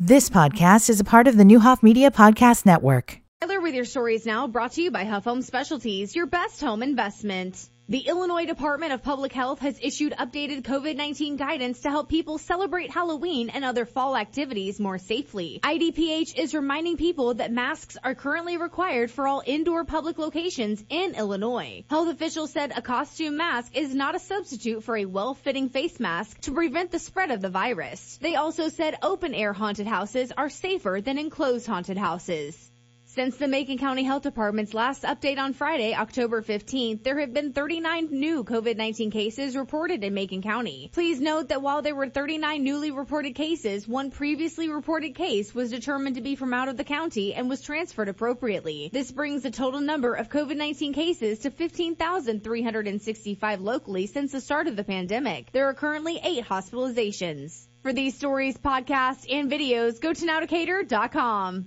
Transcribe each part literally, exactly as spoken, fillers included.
This podcast is a part of the Newhoff Media Podcast Network. Tyler with your stories now, brought to you by Huff Home Specialties, your best home investment. The Illinois Department of Public Health has issued updated COVID nineteen guidance to help people celebrate Halloween and other fall activities more safely. I D P H is reminding people that masks are currently required for all indoor public locations in Illinois. Health officials said a costume mask is not a substitute for a well-fitting face mask to prevent the spread of the virus. They also said open-air haunted houses are safer than enclosed haunted houses. Since the Macon County Health Department's last update on Friday, October fifteenth, there have been thirty-nine new COVID nineteen cases reported in Macon County. Please note that while there were thirty-nine newly reported cases, one previously reported case was determined to be from out of the county and was transferred appropriately. This brings the total number of COVID nineteen cases to fifteen thousand three hundred sixty-five locally since the start of the pandemic. There are currently eight hospitalizations. For these stories, podcasts, and videos, go to now decatur dot com.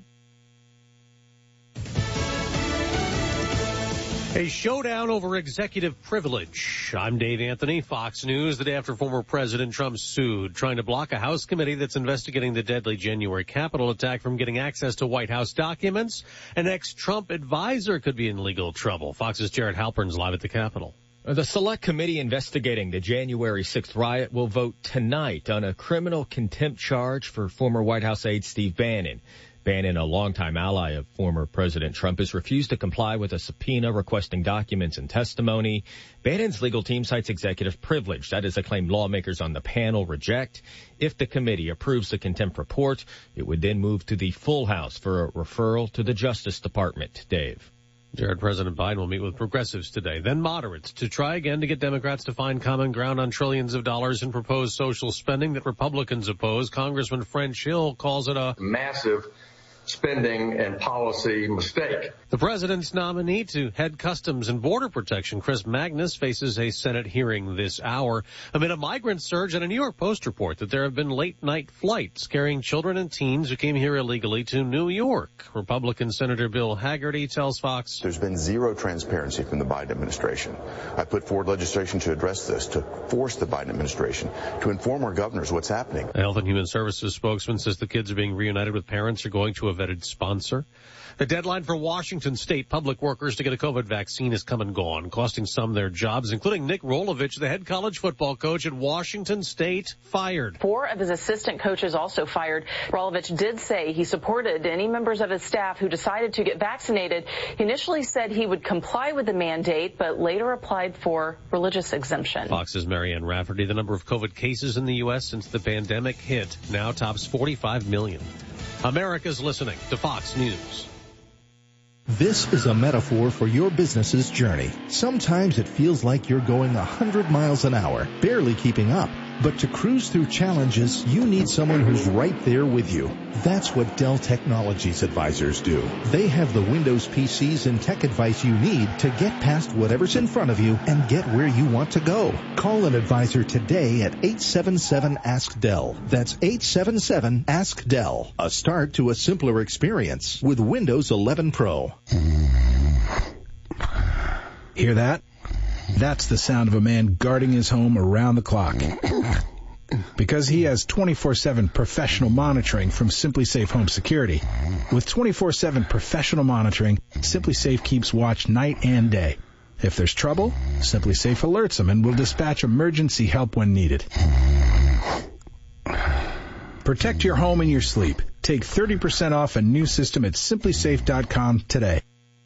A showdown over executive privilege. I'm Dave Anthony, Fox News. The day after former President Trump sued, trying to block a House committee that's investigating the deadly January Capitol attack from getting access to White House documents. An ex-Trump advisor could be in legal trouble. Fox's Jared Halpern's live at the Capitol. The Select Committee investigating the January sixth riot will vote tonight on a criminal contempt charge for former White House aide Steve Bannon. Bannon, a longtime ally of former President Trump, has refused to comply with a subpoena requesting documents and testimony. Bannon's legal team cites executive privilege. That is a claim lawmakers on the panel reject. If the committee approves the contempt report, it would then move to the full House for a referral to the Justice Department. Dave. Jared, President Biden will meet with progressives today, then moderates, to try again to get Democrats to find common ground on trillions of dollars in proposed social spending that Republicans oppose. Congressman French Hill calls it a massive spending and policy mistake. The president's nominee to head Customs and Border Protection, Chris Magnus, faces a Senate hearing this hour amid a migrant surge and a New York Post report that there have been late-night flights carrying children and teens who came here illegally to New York. Republican Senator Bill Hagerty tells Fox, "There's been zero transparency from the Biden administration. I put forward legislation to address this, to force the Biden administration to inform our governors what's happening." The Health and Human Services spokesman says the kids are being reunited with parents who are going to a vetted sponsor. The deadline for Washington state public workers to get a COVID vaccine is come and gone, costing some their jobs, including Nick Rolovich, the head college football coach at Washington State, fired. Four of his assistant coaches also fired. Rolovich did say he supported any members of his staff who decided to get vaccinated. He initially said he would comply with the mandate, but later applied for religious exemption. Fox's Marianne Rafferty. The number of COVID cases in the U S since the pandemic hit now tops forty-five million. America's listening to Fox News. This is a metaphor for your business's journey. Sometimes it feels like you're going one hundred miles an hour, barely keeping up. But to cruise through challenges, you need someone who's right there with you. That's what Dell Technologies advisors do. They have the Windows P Cs and tech advice you need to get past whatever's in front of you and get where you want to go. Call an advisor today at eight seven seven ask Dell. That's eight seven seven ask Dell. A start to a simpler experience with Windows eleven Pro. Hear that? That's the sound of a man guarding his home around the clock. Because he has twenty-four seven professional monitoring from SimpliSafe Home Security. With twenty-four seven professional monitoring, SimpliSafe keeps watch night and day. If there's trouble, SimpliSafe alerts them and will dispatch emergency help when needed. Protect your home and your sleep. Take thirty percent off a new system at simply safe dot com today.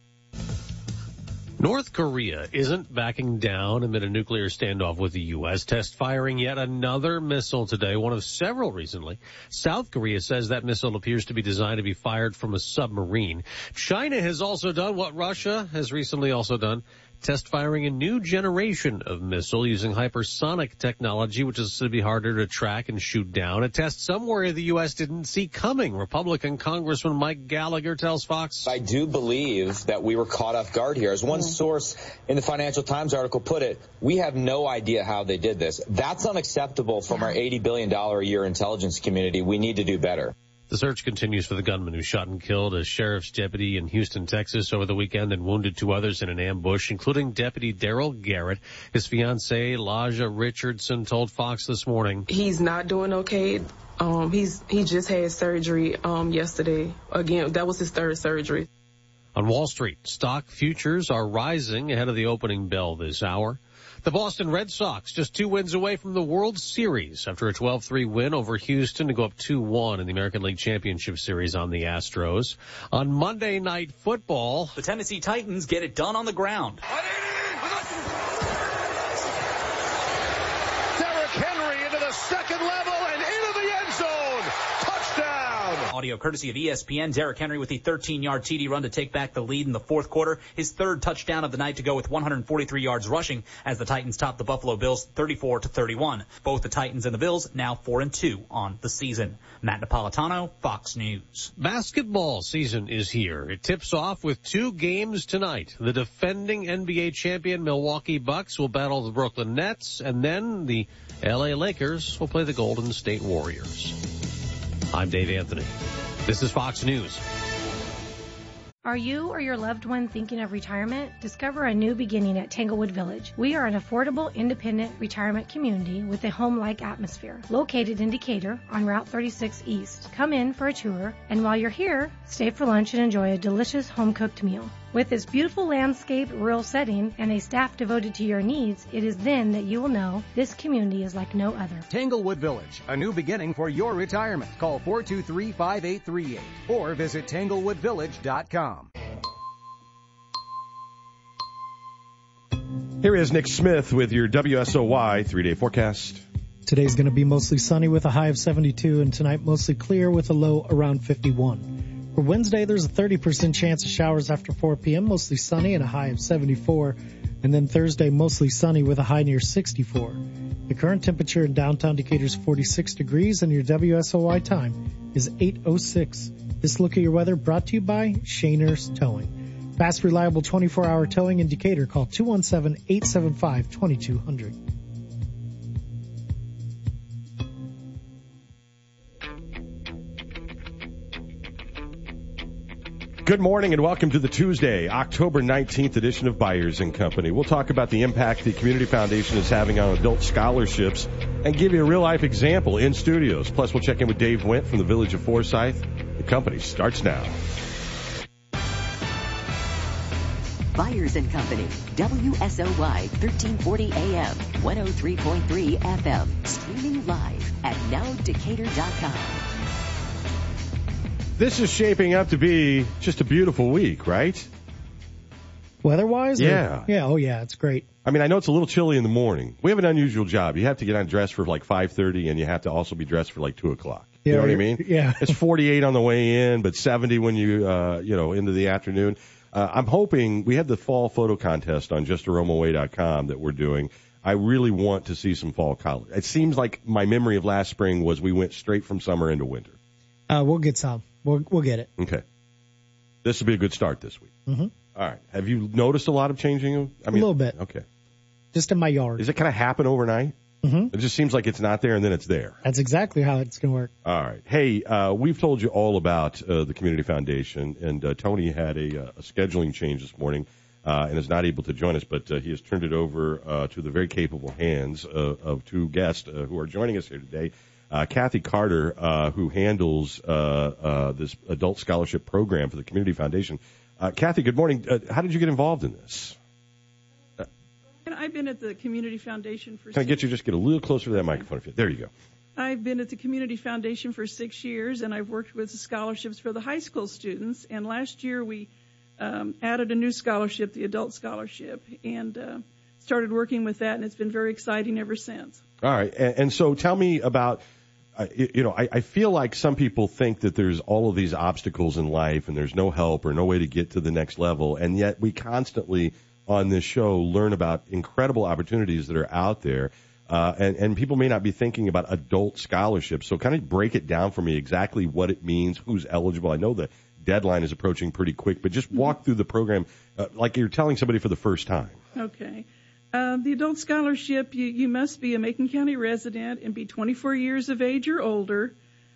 North Korea isn't backing down amid a nuclear standoff with the U S, test firing yet another missile today, one of several recently. South Korea says that missile appears to be designed to be fired from a submarine. China has also done what Russia has recently also done, test firing a new generation of missile using hypersonic technology, which is to be harder to track and shoot down. A test somewhere the U S didn't see coming. Republican Congressman Mike Gallagher tells Fox, I do believe that we were caught off guard here. As one source in the Financial Times article put it, we have no idea how they did this. That's unacceptable from our eighty billion dollars a year intelligence community. We need to do better. The search continues for the gunman who shot and killed a sheriff's deputy in Houston, Texas over the weekend and wounded two others in an ambush, including Deputy Daryl Garrett. His fiancée, Laja Richardson, told Fox this morning, He's not doing okay. Um, he's he just had surgery um, yesterday. Again, that was his third surgery. On Wall Street, stock futures are rising ahead of the opening bell this hour. The Boston Red Sox just two wins away from the World Series after a twelve three win over Houston to go up two one in the American League Championship Series on the Astros. On Monday Night Football, the Tennessee Titans get it done on the ground. Derrick Henry into the second level and into the end zone. Touchdown. Audio courtesy of E S P N. Derrick Henry with the thirteen-yard T D run to take back the lead in the fourth quarter. His third touchdown of the night to go with one hundred forty-three yards rushing as the Titans top the Buffalo Bills thirty-four to thirty-one. Both the Titans and the Bills now four and two on the season. Matt Napolitano, Fox News. Basketball season is here. It tips off with two games tonight. The defending N B A champion Milwaukee Bucks will battle the Brooklyn Nets, and then the L A Lakers will play the Golden State Warriors. I'm Dave Anthony. This is Fox News. Are you or your loved one thinking of retirement? Discover a new beginning at Tanglewood Village. We are an affordable, independent retirement community with a home-like atmosphere. Located in Decatur on Route thirty-six East. Come in for a tour, and while you're here, stay for lunch and enjoy a delicious home-cooked meal. With this beautiful landscape, rural setting, and a staff devoted to your needs, it is then that you will know this community is like no other. Tanglewood Village, a new beginning for your retirement. Call four two three, five eight three eight or visit tanglewood village dot com. Here is Nick Smith with your W S O Y three-day forecast. Today's going to be mostly sunny with a high of seventy-two, and tonight mostly clear with a low around fifty-one. For Wednesday, there's a thirty percent chance of showers after four p.m., mostly sunny and a high of seventy-four. And then Thursday, mostly sunny with a high near sixty-four. The current temperature in downtown Decatur is forty-six degrees, and your W S O Y time is eight oh six. This look at your weather brought to you by Shaner's Towing. Fast, reliable twenty-four hour towing in Decatur. Call two one seven, eight seven five, two two zero zero. Good morning and welcome to the Tuesday, October nineteenth edition of Byers and Company. We'll talk about the impact the Community Foundation is having on adult scholarships and give you a real-life example in studios. Plus, we'll check in with Dave Went from the Village of Forsyth. The company starts now. Byers and Company, W S O Y thirteen forty A M, one oh three point three F M, streaming live at now decatur dot com. This is shaping up to be just a beautiful week, right? Weather-wise? Yeah. Or, yeah, oh yeah, it's great. I mean, I know it's a little chilly in the morning. We have an unusual job. You have to get on dressed for like five thirty, and you have to also be dressed for like two o'clock. You yeah, know what I mean? Yeah. It's forty-eight on the way in, but seventy when you, uh, you know, into the afternoon. Uh, I'm hoping we have the fall photo contest on just aroma way dot com that we're doing. I really want to see some fall colors. It seems like my memory of last spring was we went straight from summer into winter. Uh, we'll get some. We'll, we'll get it. Okay. This will be a good start this week. Mm-hmm. All right. Have you noticed a lot of changing? I mean, a little bit. Okay. Just in my yard. Does it kind of happen overnight? Mm-hmm. It just seems like it's not there and then it's there. That's exactly how it's going to work. All right. Hey, uh, we've told you all about uh, the Community Foundation, and uh, Tony had a, uh, a scheduling change this morning uh, and is not able to join us, but uh, he has turned it over uh, to the very capable hands uh, of two guests uh, who are joining us here today. Uh, Kathy Carter, uh, who handles uh, uh, this adult scholarship program for the Community Foundation. Uh, Kathy, good morning. Uh, how did you get involved in this? Uh, I've been at the Community Foundation for. Can I get you just get a little closer to that microphone? If you, there you go. I've been at the Community Foundation for six years, and I've worked with the scholarships for the high school students. And last year we um, added a new scholarship, the adult scholarship, and uh, started working with that, and it's been very exciting ever since. All right, and, and so tell me about. Uh, you know, I, I feel like some people think that there's all of these obstacles in life and there's no help or no way to get to the next level. And yet we constantly on this show learn about incredible opportunities that are out there. Uh, and, and people may not be thinking about adult scholarships. So kind of break it down for me exactly what it means, who's eligible. I know the deadline is approaching pretty quick, but just walk through the program uh, like you're telling somebody for the first time. Okay. Uh, the adult scholarship, you, you must be a Macon County resident and be twenty-four years of age or older.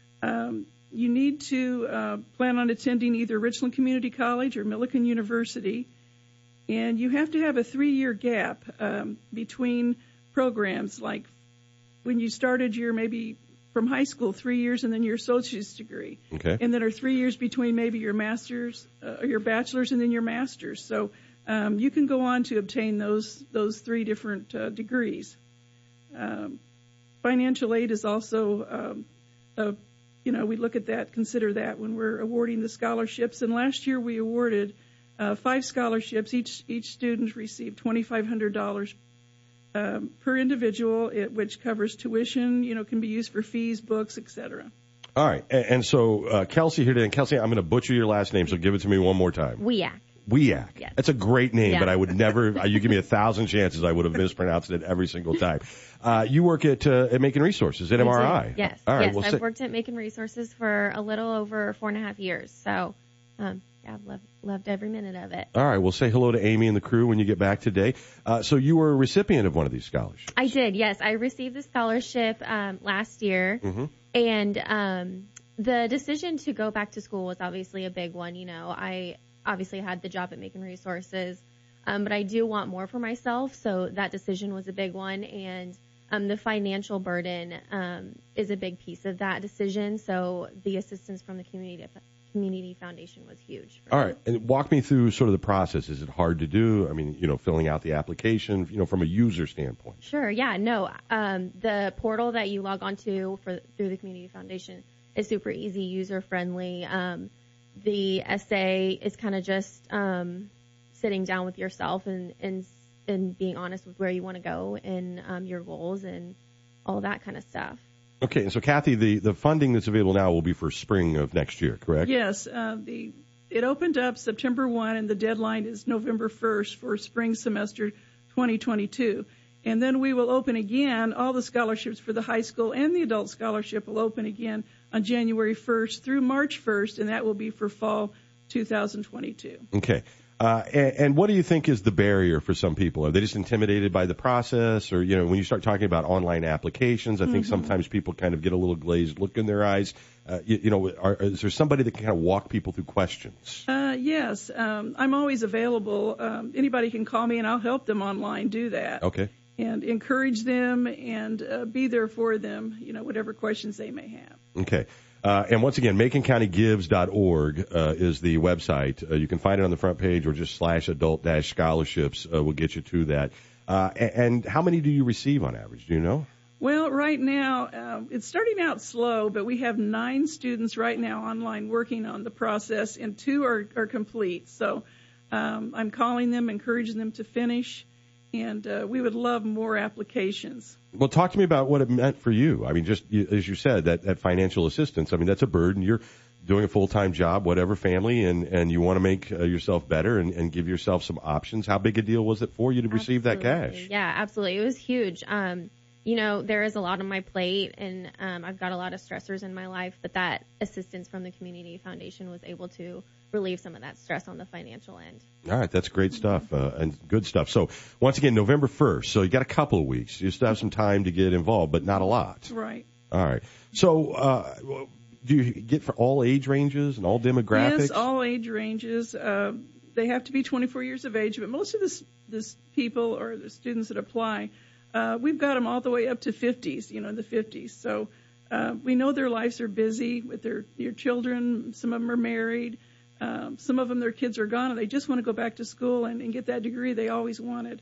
Um, you need to uh, plan on attending either Richland Community College or Millikan University. And you have to have a three-year gap um, between programs, like when you started your maybe from high school, three years, and then your associate's degree. Okay. And then are three years between maybe your master's uh, or your bachelor's and then your master's. So um, you can go on to obtain those those three different uh, degrees. Um, financial aid is also, um, a, you know, we look at that, consider that when we're awarding the scholarships. And last year we awarded uh, five scholarships. Each each student received twenty-five hundred dollars um, per individual, it, which covers tuition, you know, can be used for fees, books, et cetera. All right. And, and so uh, Kelsey here today. And Kelsey, I'm going to butcher your last name, so give it to me one more time. Weak. Weak. Yes. That's a great name, Yeah. but I would never, you give me a thousand chances, I would have mispronounced it every single time. Uh, you work at, uh, at Macon Resources at M R I. I do. Yes. All right. Yes. Well, I've say, worked at Macon Resources for a little over four and a half years. So, um, yeah, I've loved, loved every minute of it. all right. Well, say hello to Amy and the crew when you get back today. Uh, so you were a recipient of one of these scholarships. I did. Yes. I received the scholarship, um, last year. Mm-hmm. And, um, the decision to go back to school was obviously a big one. You know, I obviously had the job at Macon Resources, um, but I do want more for myself. So that decision was a big one. And, um, the financial burden, um, is a big piece of that decision. So the assistance from the community, community foundation was huge. All right. And walk me through sort of the process. Is it hard to do? I mean, you know, filling out the application, you know, from a user standpoint. Sure. Yeah. No. Um, the portal that you log on to for through the community foundation is super easy, user friendly. Um, the essay is kind of just um, sitting down with yourself and, and and being honest with where you want to go and um, your goals and all that kind of stuff. Okay. And so, Kathy, the, the funding that's available now will be for spring of next year, correct? Yes, uh, the it opened up September first, and the deadline is November first for spring semester twenty twenty-two. And then we will open again. All the scholarships for the high school and the adult scholarship will open again on January first through March first, and that will be for fall two thousand twenty-two. Okay. Uh, and, and what do you think is the barrier for some people? Are they just intimidated by the process? Or, you know, when you start talking about online applications, I think Mhm. sometimes people kind of get a little glazed look in their eyes. Uh, you, you know, are, is there somebody that can kind of walk people through questions? Uh, yes, um, I'm always available. Um, anybody can call me, and I'll help them online do that. Okay. And encourage them and uh, be there for them, you know, whatever questions they may have. Okay. Uh, and once again, Macon County Gives dot org uh, is the website. Uh, you can find it on the front page, or just slash adult dash scholarships uh, will get you to that. Uh, and, and how many do you receive on average? Do you know? Well, right now, uh, it's starting out slow, but we have nine students right now online working on the process, and two are, are complete. So um, I'm calling them, encouraging them to finish, and uh, we would love more applications. Well, talk to me about what it meant for you. I mean, just you, as you said, that, that financial assistance, I mean, that's a burden. You're doing a full-time job, whatever family, and, and you want to make uh, yourself better and, and give yourself some options. How big a deal was it for you to receive that cash? Yeah, absolutely. It was huge. Um, you know, there is a lot on my plate, and um, I've got a lot of stressors in my life, but that assistance from the Community Foundation was able to relieve some of that stress on the financial end. All right, that's great stuff uh, and good stuff. So once again, November first. So you got a couple of weeks. You still have some time to get involved, but not a lot. Right. All right. So uh, do you get for all age ranges and all demographics? Yes, all age ranges. Uh, they have to be twenty-four years of age, but most of this, this people or the students that apply, uh, we've got them all the way up to fifties, you know, in the fifties. So uh, we know their lives are busy with their, their children. Some of them are married. Um, some of them, their kids are gone, and they just want to go back to school and, and get that degree they always wanted.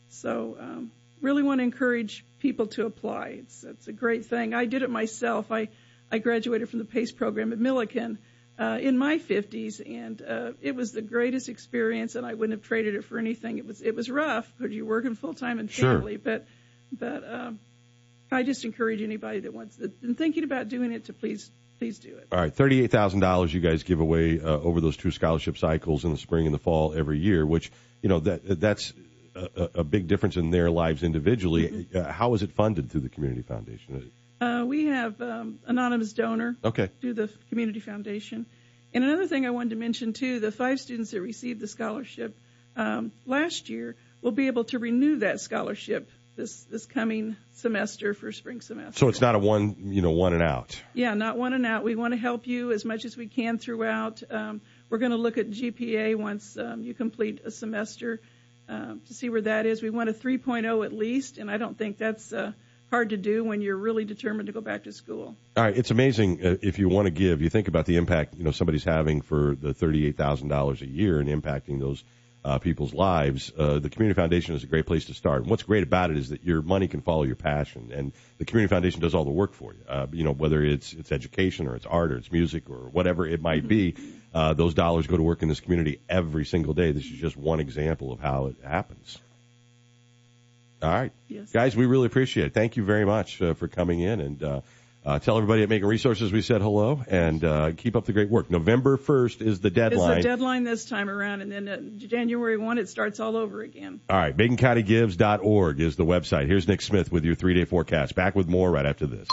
So um, really want to encourage people to apply. It's, it's a great thing. I did it myself. I, I graduated from the PACE program at Millikan uh, in my fifties, and uh, it was the greatest experience, and I wouldn't have traded it for anything. It was it was rough because you're working full-time and family, Sure. but but um, I just encourage anybody that wants to, and thinking about doing it to please Please do it. All right, thirty-eight thousand dollars you guys give away uh, over those two scholarship cycles in the spring and the fall every year, which, you know, that that's a, a big difference in their lives individually. Mm-hmm. Uh, how is it funded through the Community Foundation? Uh, we have um, anonymous donor okay. through the Community Foundation. And another thing I wanted to mention, too, the five students that received the scholarship um, last year will be able to renew that scholarship this this coming semester for spring semester. So it's not a one, you know, one and out. Yeah, not one and out. We want to help you as much as we can throughout. Um, we're going to look at G P A once um, you complete a semester um, to see where that is. We want a three point oh at least, and I don't think that's uh, hard to do when you're really determined to go back to school. All right, it's amazing uh, if you want to give. You think about the impact you know somebody's having for the thirty-eight thousand dollars a year and impacting those uh, people's lives. Uh, the Community Foundation is a great place to start. And what's great about it is that your money can follow your passion, and the Community Foundation does all the work for you. Uh, you know, whether it's it's education or it's art or it's music or whatever it might be, uh, those dollars go to work in this community every single day. This is just one example of how it happens. All right. Yes. Guys, we really appreciate it. Thank you very much uh, for coming in, and uh, uh, tell everybody at Making Resources we said hello, and uh, keep up the great work. November first is the deadline. It's the deadline this time around, and then uh, January first, it starts all over again. All right. Macon County Gives dot org is the website. Here's Nick Smith with your three-day forecast. Back with more right after this.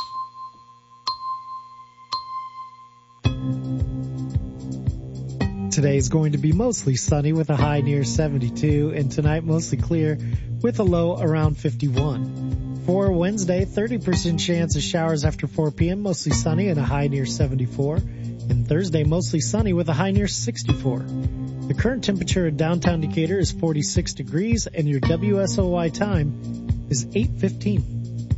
Today is going to be mostly sunny with a high near seventy-two, and tonight mostly clear with a low around fifty-one. For Wednesday, thirty percent chance of showers after four p.m., mostly sunny and a high near seventy-four. And Thursday, mostly sunny with a high near sixty-four. The current temperature in downtown Decatur is forty-six degrees, and your W S O Y time is eight fifteen.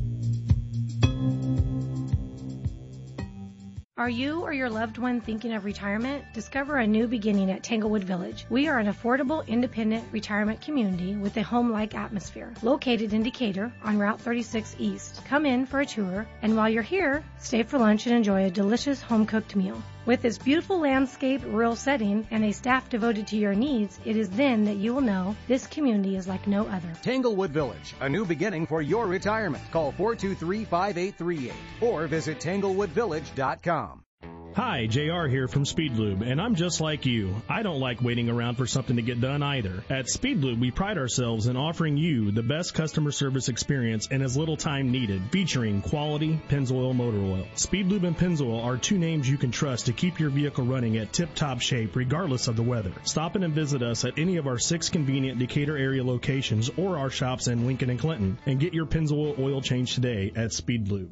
Are you or your loved one thinking of retirement? Discover a new beginning at Tanglewood Village. We are an affordable, independent retirement community with a home-like atmosphere. Located in Decatur on Route thirty-six East. Come in for a tour, and while you're here, stay for lunch and enjoy a delicious home-cooked meal. With its beautiful landscape, rural setting, and a staff devoted to your needs, it is then that you will know this community is like no other. Tanglewood Village, a new beginning for your retirement. Call four two three, five eight three eight or visit tanglewood village dot com. Hi, J R here from Speed Lube, and I'm just like you. I don't like waiting around for something to get done either. At Speed Lube, we pride ourselves in offering you the best customer service experience in as little time needed, featuring quality Pennzoil motor oil. Speed Lube and Pennzoil are two names you can trust to keep your vehicle running at tip-top shape regardless of the weather. Stop in and visit us at any of our six convenient Decatur area locations or our shops in Lincoln and Clinton, and get your Pennzoil oil change today at Speed Lube.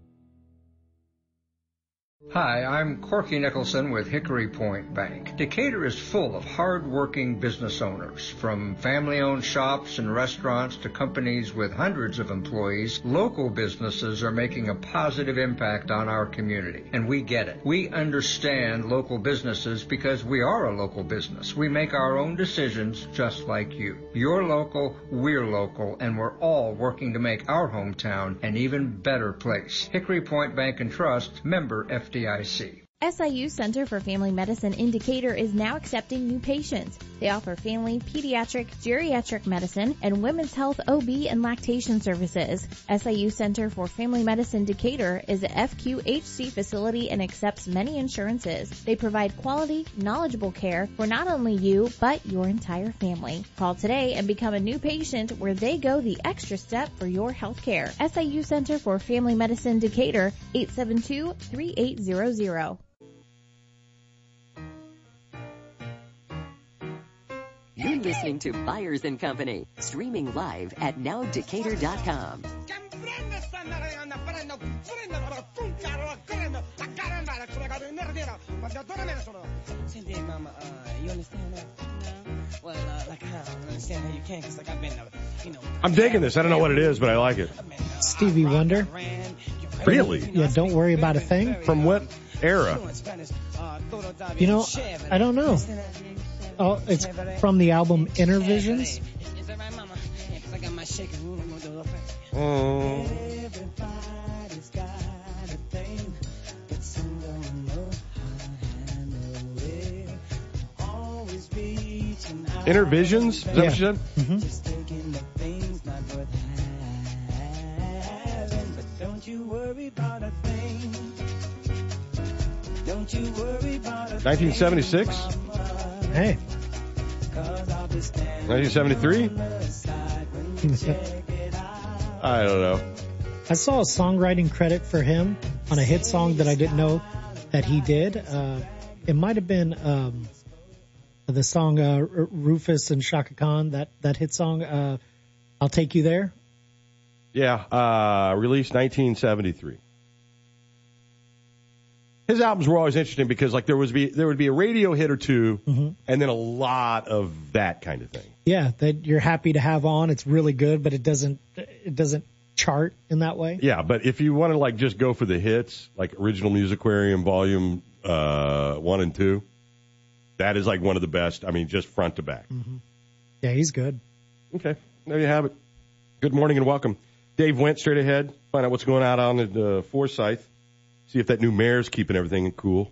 Hi, I'm Corky Nicholson with Hickory Point Bank. Decatur is full of hard-working business owners. From family-owned shops and restaurants to companies with hundreds of employees, local businesses are making a positive impact on our community. And we get it. We understand local businesses because we are a local business. We make our own decisions just like you. You're local, we're local, and we're all working to make our hometown an even better place. Hickory Point Bank and Trust, member F D I C. S I U Center for Family Medicine in Decatur is now accepting new patients. They offer family, pediatric, geriatric medicine, and women's health O B and lactation services. S I U Center for Family Medicine Decatur is a F Q H C facility and accepts many insurances. They provide quality, knowledgeable care for not only you, but your entire family. Call today and become a new patient where they go the extra step for your health care. S I U Center for Family Medicine Decatur, eight seven two, three eight zero zero. You're listening to Byers and Company, streaming live at now decatur dot com. Say, Mama, uh, you understand that? No? Well, uh, like, I don't understand how you can, because, like, I've been, uh, you know. I'm digging this. I don't know what it is, but I like it. Stevie Wonder. Really? Yeah, Don't Worry About a Thing. From what era? You know, I don't know. Oh, it's from the album Inner Visions. Oh. Inner Visions? Is that yeah. what you said? Mm-hmm. nineteen seventy-six? Hey. nineteen seventy-three? I don't know. I saw a songwriting credit for him on a hit song that I didn't know that he did. Uh, it might have been um, the song uh, Rufus and Shaka Khan, that, that hit song, uh, I'll Take You There. Yeah, uh, released nineteen seventy-three. His albums were always interesting because, like, there was be there would be a radio hit or two, mm-hmm. and then a lot of that kind of thing. Yeah, that you're happy to have on. It's really good, but it doesn't it doesn't chart in that way. Yeah, but if you want to like just go for the hits, like Original Musicarium Volume uh, one and two, that is like one of the best. I mean, just front to back. Mm-hmm. Yeah, he's good. Okay, there you have it. Good morning and welcome. Dave went straight ahead. Find out what's going on on the uh, Forsyth. See if that new mayor's keeping everything cool.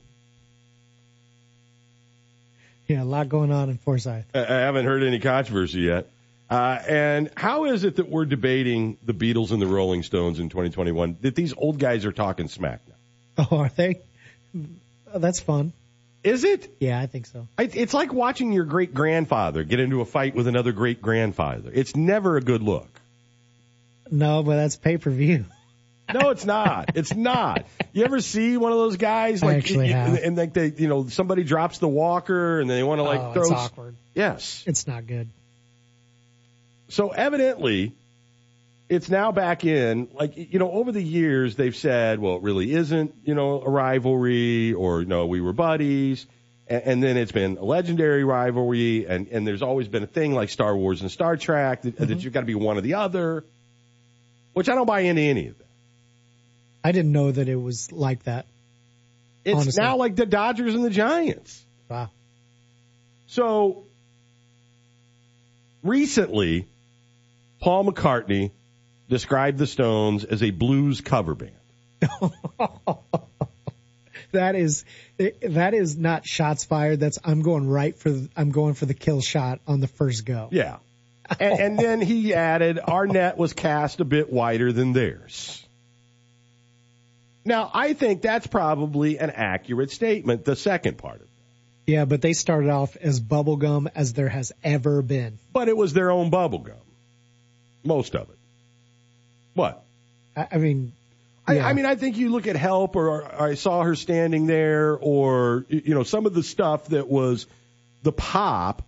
Yeah, a lot going on in Forsyth. I, I haven't heard any controversy yet. Uh, and how is it that we're debating the Beatles and the Rolling Stones in twenty twenty-one? That these old guys are talking smack now? Oh, are they? Oh, that's fun. Is it? Yeah, I think so. I, it's like watching your great grandfather get into a fight with another great grandfather. It's never a good look. No, but that's pay per view. No, it's not. It's not. You ever see one of those guys like I actually you, have. and like they, you know, somebody drops the walker and they want to like oh, throw. It's awkward. Yes, it's not good. So evidently, it's now back in. Like, you know, over the years they've said, well, it really isn't, you know, a rivalry, or no, we were buddies, and, and then it's been a legendary rivalry, and and there's always been a thing like Star Wars and Star Trek that, Mm-hmm. that you've got to be one or the other, which I don't buy into any of that. I didn't know that it was like that. It's honestly. now like the Dodgers and the Giants. Wow. So recently, Paul McCartney described the Stones as a blues cover band. That is that is not shots fired. That's I'm going right for the, I'm going for the kill shot on the first go. Yeah. And, and then he added, our net was cast a bit wider than theirs. Now, I think that's probably an accurate statement, the second part of it. Yeah, but they started off as bubblegum as there has ever been. But it was their own bubblegum. Most of it. What? I, I mean, I, yeah. I mean, I think you look at Help, or, or I Saw Her Standing There, or, you know, some of the stuff that was the pop.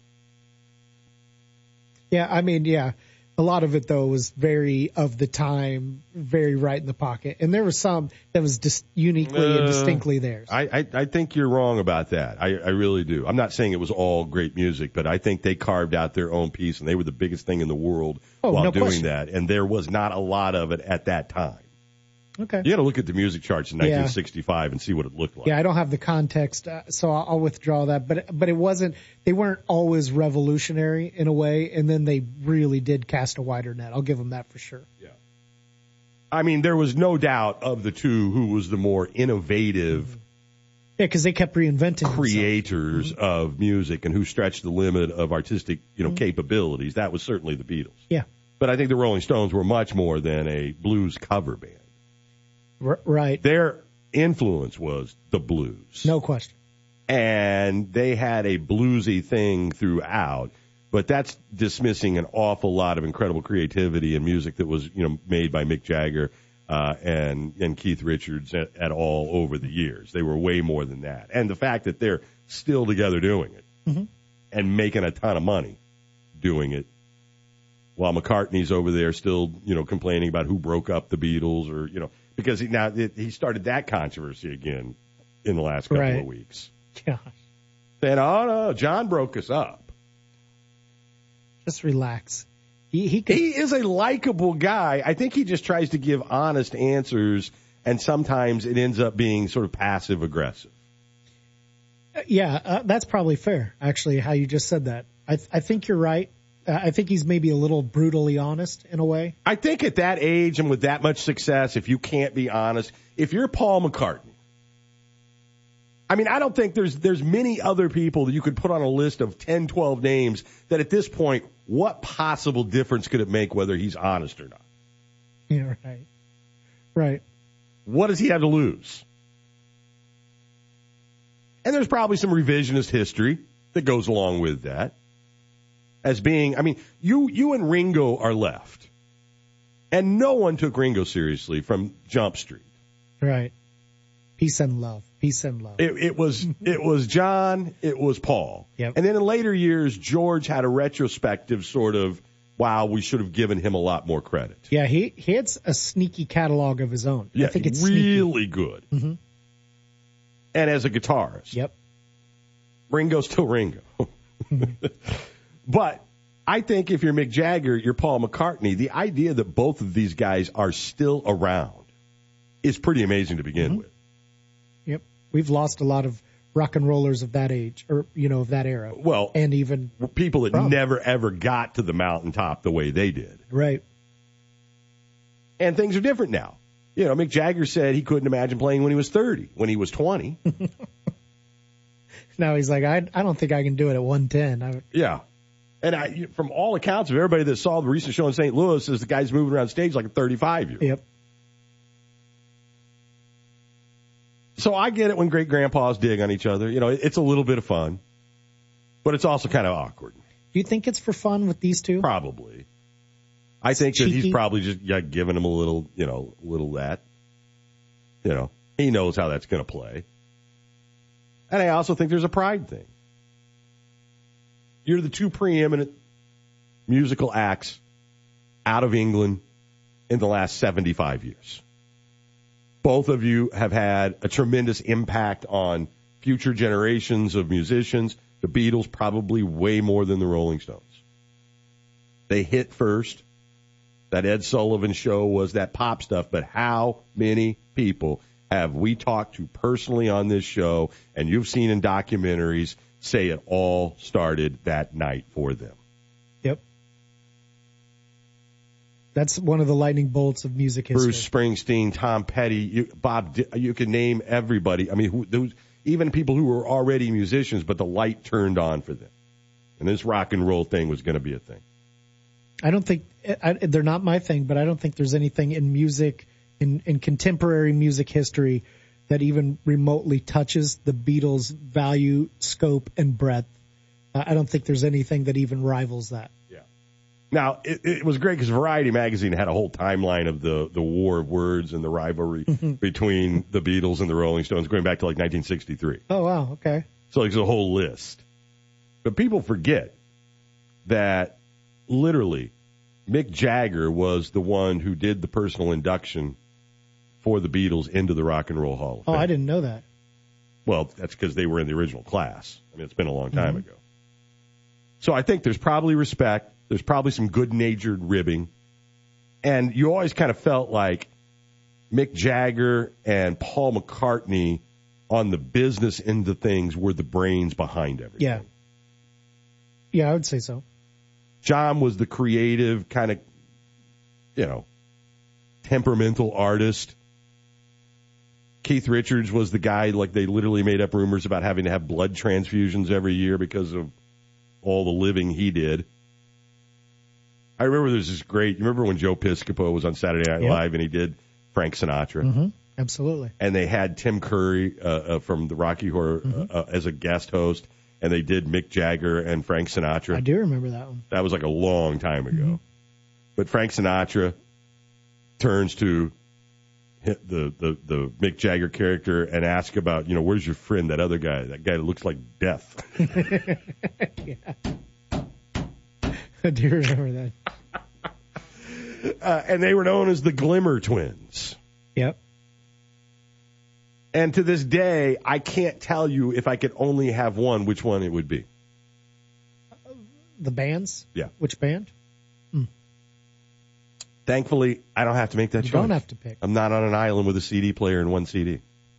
Yeah, I mean, yeah. A lot of it, though, was very of the time, very right in the pocket. And there was some that was just uniquely uh, and distinctly theirs. I, I, I think you're wrong about that. I, I really do. I'm not saying it was all great music, but I think they carved out their own piece, and they were the biggest thing in the world oh, while no doing question. that. And there was not a lot of it at that time. Okay. You got to look at the music charts in Yeah. nineteen sixty-five and see what it looked like. Yeah, I don't have the context, uh, so I'll, I'll withdraw that. But but it wasn't. They weren't always revolutionary in a way, and then they really did cast a wider net. I'll give them that for sure. Yeah. I mean, there was no doubt of the two who was the more innovative. Mm-hmm. Yeah, because they kept reinventing creators mm-hmm. of music and who stretched the limit of artistic, you know, Mm-hmm. capabilities. That was certainly the Beatles. Yeah. But I think the Rolling Stones were much more than a blues cover band. R- right. Their influence was the blues. No question. And they had a bluesy thing throughout, but that's dismissing an awful lot of incredible creativity and music that was, you know, made by Mick Jagger uh, and and Keith Richards at, at all over the years. They were way more than that. And the fact that they're still together doing it mm-hmm. and making a ton of money doing it, while McCartney's over there still, you know, complaining about who broke up the Beatles, or, you know, because he now he started that controversy again in the last couple right. of weeks. Gosh. Saying, oh, no, John broke us up. Just relax. He he, could... he is a likable guy. I think he just tries to give honest answers, and sometimes it ends up being sort of passive aggressive. Uh, yeah, uh, that's probably fair, actually, how you just said that. I th- I think you're right. Uh, I think he's maybe a little brutally honest in a way. I think at that age and with that much success, if you can't be honest, if you're Paul McCartney, I mean, I don't think there's there's many other people that you could put on a list of ten, twelve names that at this point, what possible difference could it make whether he's honest or not? Yeah, right. Right. What does he have to lose? And there's probably some revisionist history that goes along with that. As being, I mean, you you and Ringo are left. And no one took Ringo seriously from Jump Street. Right. Peace and love. Peace and love. It, it was it was John, it was Paul. Yep. And then in later years, George had a retrospective sort of, wow, we should have given him a lot more credit. Yeah, he, he had a sneaky catalog of his own. Yeah, I think it's really sneaky. good. Mm-hmm. And as a guitarist. Yep. Ringo's still Ringo. But I think if you're Mick Jagger, you're Paul McCartney, the idea that both of these guys are still around is pretty amazing to begin mm-hmm. with. Yep. We've lost a lot of rock and rollers of that age, or, you know, of that era. Well, and even people that from. never, ever got to the mountaintop the way they did. Right. And things are different now. You know, Mick Jagger said he couldn't imagine playing when he was thirty, when he was twenty. Now he's like, I, I don't think I can do it at one ten. I, yeah. And I, from all accounts of everybody that saw the recent show in Saint Louis, is the guy's moving around stage like a thirty-five-year-old. Yep. So I get it when great-grandpas dig on each other. You know, it's a little bit of fun. But it's also kind of awkward. Do you think it's for fun with these two? Probably. I think that he's probably just yeah, giving him a little, you know, a little that. You know, he knows how that's going to play. And I also think there's a pride thing. You're the two preeminent musical acts out of England in the last seventy-five years. Both of you have had a tremendous impact on future generations of musicians. The Beatles probably way more than the Rolling Stones. They hit first. That Ed Sullivan show was that pop stuff, but how many people have we talked to personally on this show, and you've seen in documentaries, say it all started that night for them? Yep. That's one of the lightning bolts of music history. Bruce Springsteen, Tom Petty, you, Bob, you can name everybody. I mean, who, those, even people who were already musicians, but the light turned on for them. And this rock and roll thing was going to be a thing. I don't think I, they're not my thing, but I don't think there's anything in music, in, in contemporary music history, that even remotely touches the Beatles' value, scope, and breadth. Uh, I don't think there's anything that even rivals that. Yeah. Now, it, it was great because Variety magazine had a whole timeline of the, the war of words and the rivalry between the Beatles and the Rolling Stones going back to like nineteen sixty-three. Oh, wow. Okay. So it's a whole list. But people forget that literally Mick Jagger was the one who did the personal induction for the Beatles into the Rock and Roll Hall of Oh, Fame. I didn't know that. Well, that's because they were in the original class. I mean, it's been a long time Mm-hmm. ago. So I think there's probably respect. There's probably some good-natured ribbing. And you always kind of felt like Mick Jagger and Paul McCartney on the business end of things were the brains behind everything. Yeah. Yeah, I would say so. John was the creative kind of, you know, temperamental artist. Keith Richards was the guy, like they literally made up rumors about having to have blood transfusions every year because of all the living he did. I remember there's this great, you remember when Joe Piscopo was on Saturday Night Yep. Live and he did Frank Sinatra? Mm-hmm. Absolutely. And they had Tim Curry uh, uh, from the Rocky Horror Mm-hmm. uh, uh, as a guest host, and they did Mick Jagger and Frank Sinatra. I do remember that one. That was like a long time ago. Mm-hmm. But Frank Sinatra turns to hit the, the, the Mick Jagger character and asks about, you know, where's your friend, that other guy, that guy that looks like death. Yeah. I do remember that. Uh, and they were known as the Glimmer Twins. Yep. And to this day, I can't tell you if I could only have one, which one it would be. The bands? Yeah. Which band? Thankfully, I don't have to make that You choice. don't have to pick. I'm not on an island with a C D player and one C D.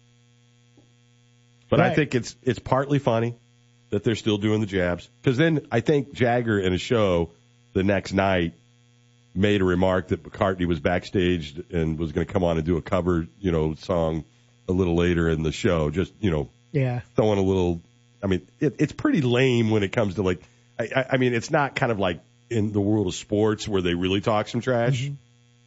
But I Right. think it's it's partly funny that they're still doing the jabs. Because then I think Jagger in a show the next night made a remark that McCartney was backstage and was going to come on and do a cover, you know, song a little later in the show. Just, you know, Yeah. throwing a little. I mean, it, it's pretty lame when it comes to like. I, I, I mean, it's not kind of like in the world of sports where they really talk some trash. Mm-hmm.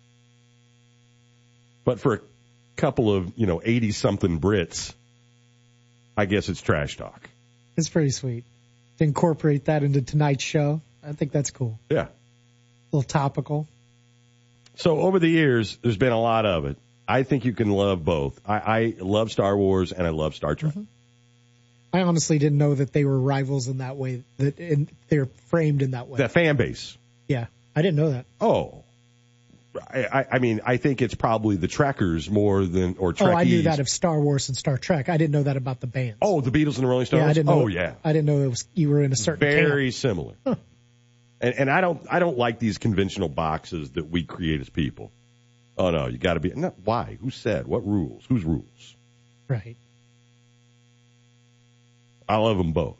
But for a couple of, you know, eighty-something Brits, I guess it's trash talk. It's pretty sweet. To incorporate that into tonight's show, I think that's cool. Yeah. A little topical. So over the years, there's been a lot of it. I think you can love both. I, I love Star Wars and I love Star Trek. Mm-hmm. I honestly didn't know that they were rivals in that way, that in, they're framed in that way. The fan base. Yeah. I didn't know that. Oh. I, I, I mean, I think it's probably the Trekkers more than, or Trekkies. Oh, I knew that of Star Wars and Star Trek. I didn't know that about the bands. Oh, the Beatles and the Rolling Stones? Yeah, I didn't know. Oh, yeah. I didn't know it was you were in a certain Very camp. similar. Huh. And, and I don't I don't like these conventional boxes that we create as people. Oh, no, you got to be. No, why? Who said? What rules? Whose rules? Right. I love them both.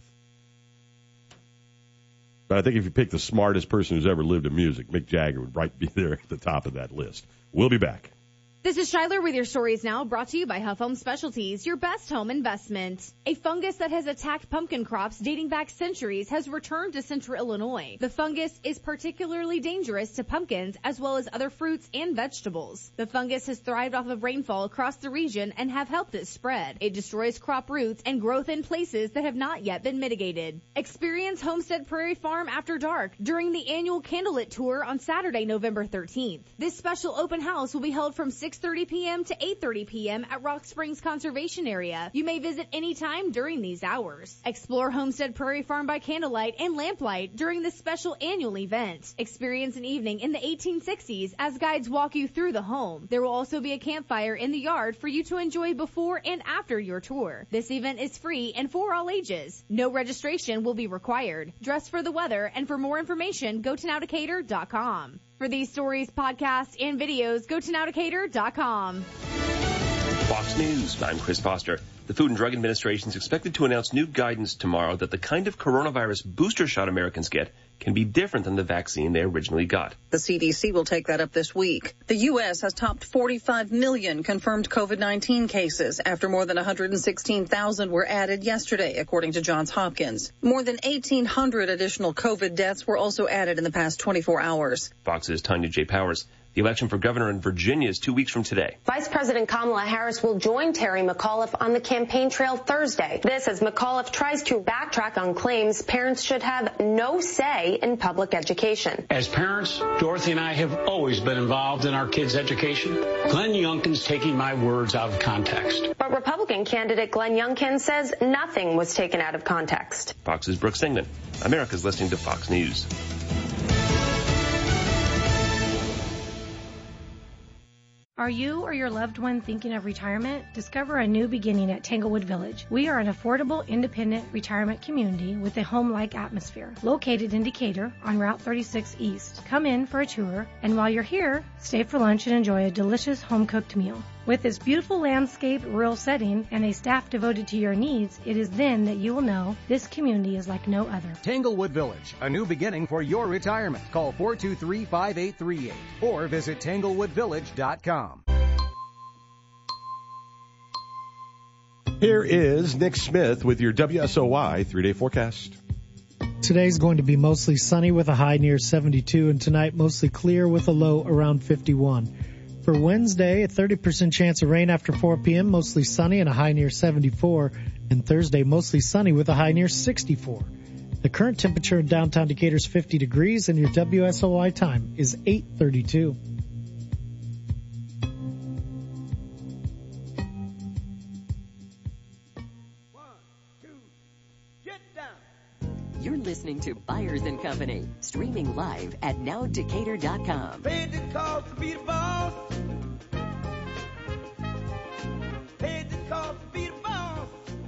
But I think if you pick the smartest person who's ever lived in music, Mick Jagger would right be there at the top of that list. We'll be back. This is Shyler with your stories now, brought to you by Huff Home Specialties, your best home investment. A fungus that has attacked pumpkin crops dating back centuries has returned to central Illinois. The fungus is particularly dangerous to pumpkins as well as other fruits and vegetables. The fungus has thrived off of rainfall across the region and have helped it spread. It destroys crop roots and growth in places that have not yet been mitigated. Experience Homestead Prairie Farm After Dark during the annual Candlelit Tour on Saturday, November thirteenth. This special open house will be held from six thirty p.m. to eight thirty p.m. at Rock Springs Conservation Area. You may visit anytime during these hours. Explore Homestead Prairie Farm by candlelight and lamplight during this special annual event. Experience an evening in the eighteen sixties as guides walk you through the home. There will also be a campfire in the yard for you to enjoy before and after your tour. This event is free and for all ages. No registration will be required. Dress for the weather, and for more information, go to now decatur dot com. For these stories, podcasts, and videos, go to now decatur dot com. Fox News, I'm Chris Foster. The Food and Drug Administration is expected to announce new guidance tomorrow that the kind of coronavirus booster shot Americans get can be different than the vaccine they originally got. The C D C will take that up this week. The U S has topped forty-five million confirmed COVID nineteen cases after more than one hundred sixteen thousand were added yesterday, according to Johns Hopkins. More than eighteen hundred additional COVID deaths were also added in the past twenty-four hours. Fox's Tanya J. Powers. The election for governor in Virginia is two weeks from today. Vice President Kamala Harris will join Terry McAuliffe on the campaign trail Thursday. This as McAuliffe tries to backtrack on claims parents should have no say in public education. As parents, Dorothy and I have always been involved in our kids' education. Glenn Youngkin's taking my words out of context. But Republican candidate Glenn Youngkin says nothing was taken out of context. Fox's Brooks Singman. America's listening to Fox News. Are you or your loved one thinking of retirement? Discover a new beginning at Tanglewood Village. We are an affordable, independent retirement community with a home-like atmosphere. Located in Decatur on Route thirty-six East. Come in for a tour, and while you're here, stay for lunch and enjoy a delicious home-cooked meal. With its beautiful landscape, rural setting, and a staff devoted to your needs, it is then that you will know this community is like no other. Tanglewood Village, a new beginning for your retirement. Call four two three, five eight three eight or visit tanglewood village dot com. Here is Nick Smith with your W S O Y three-day forecast. Today's going to be mostly sunny with a high near seventy-two, and tonight mostly clear with a low around fifty-one. For Wednesday, a thirty percent chance of rain after four p.m., mostly sunny and a high near seventy-four. And Thursday, mostly sunny with a high near sixty-four. The current temperature in downtown Decatur is fifty degrees, and your W S O Y time is eight thirty-two. You're listening to Byers and Company, streaming live at now decatur dot com. Paid the cost to be the boss. Paid the cost to be the boss.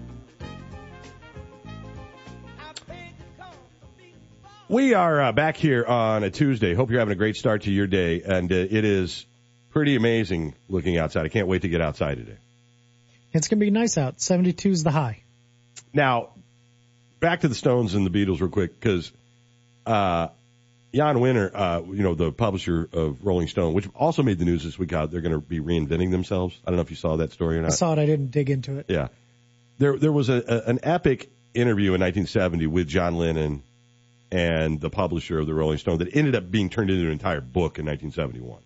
We are uh, back here on a Tuesday. Hope you're having a great start to your day, and uh, it is pretty amazing looking outside. I can't wait to get outside today. It's going to be nice out. seventy-two is the high. Now, back to the Stones and the Beatles real quick, because uh, Jan Winter, uh, you know, the publisher of Rolling Stone, which also made the news this week, how they're going to be reinventing themselves. I don't know if you saw that story or not. I saw it. I didn't dig into it. Yeah. There there was a, a an epic interview in nineteen seventy with John Lennon and the publisher of the Rolling Stone that ended up being turned into an entire book in nineteen seventy-one.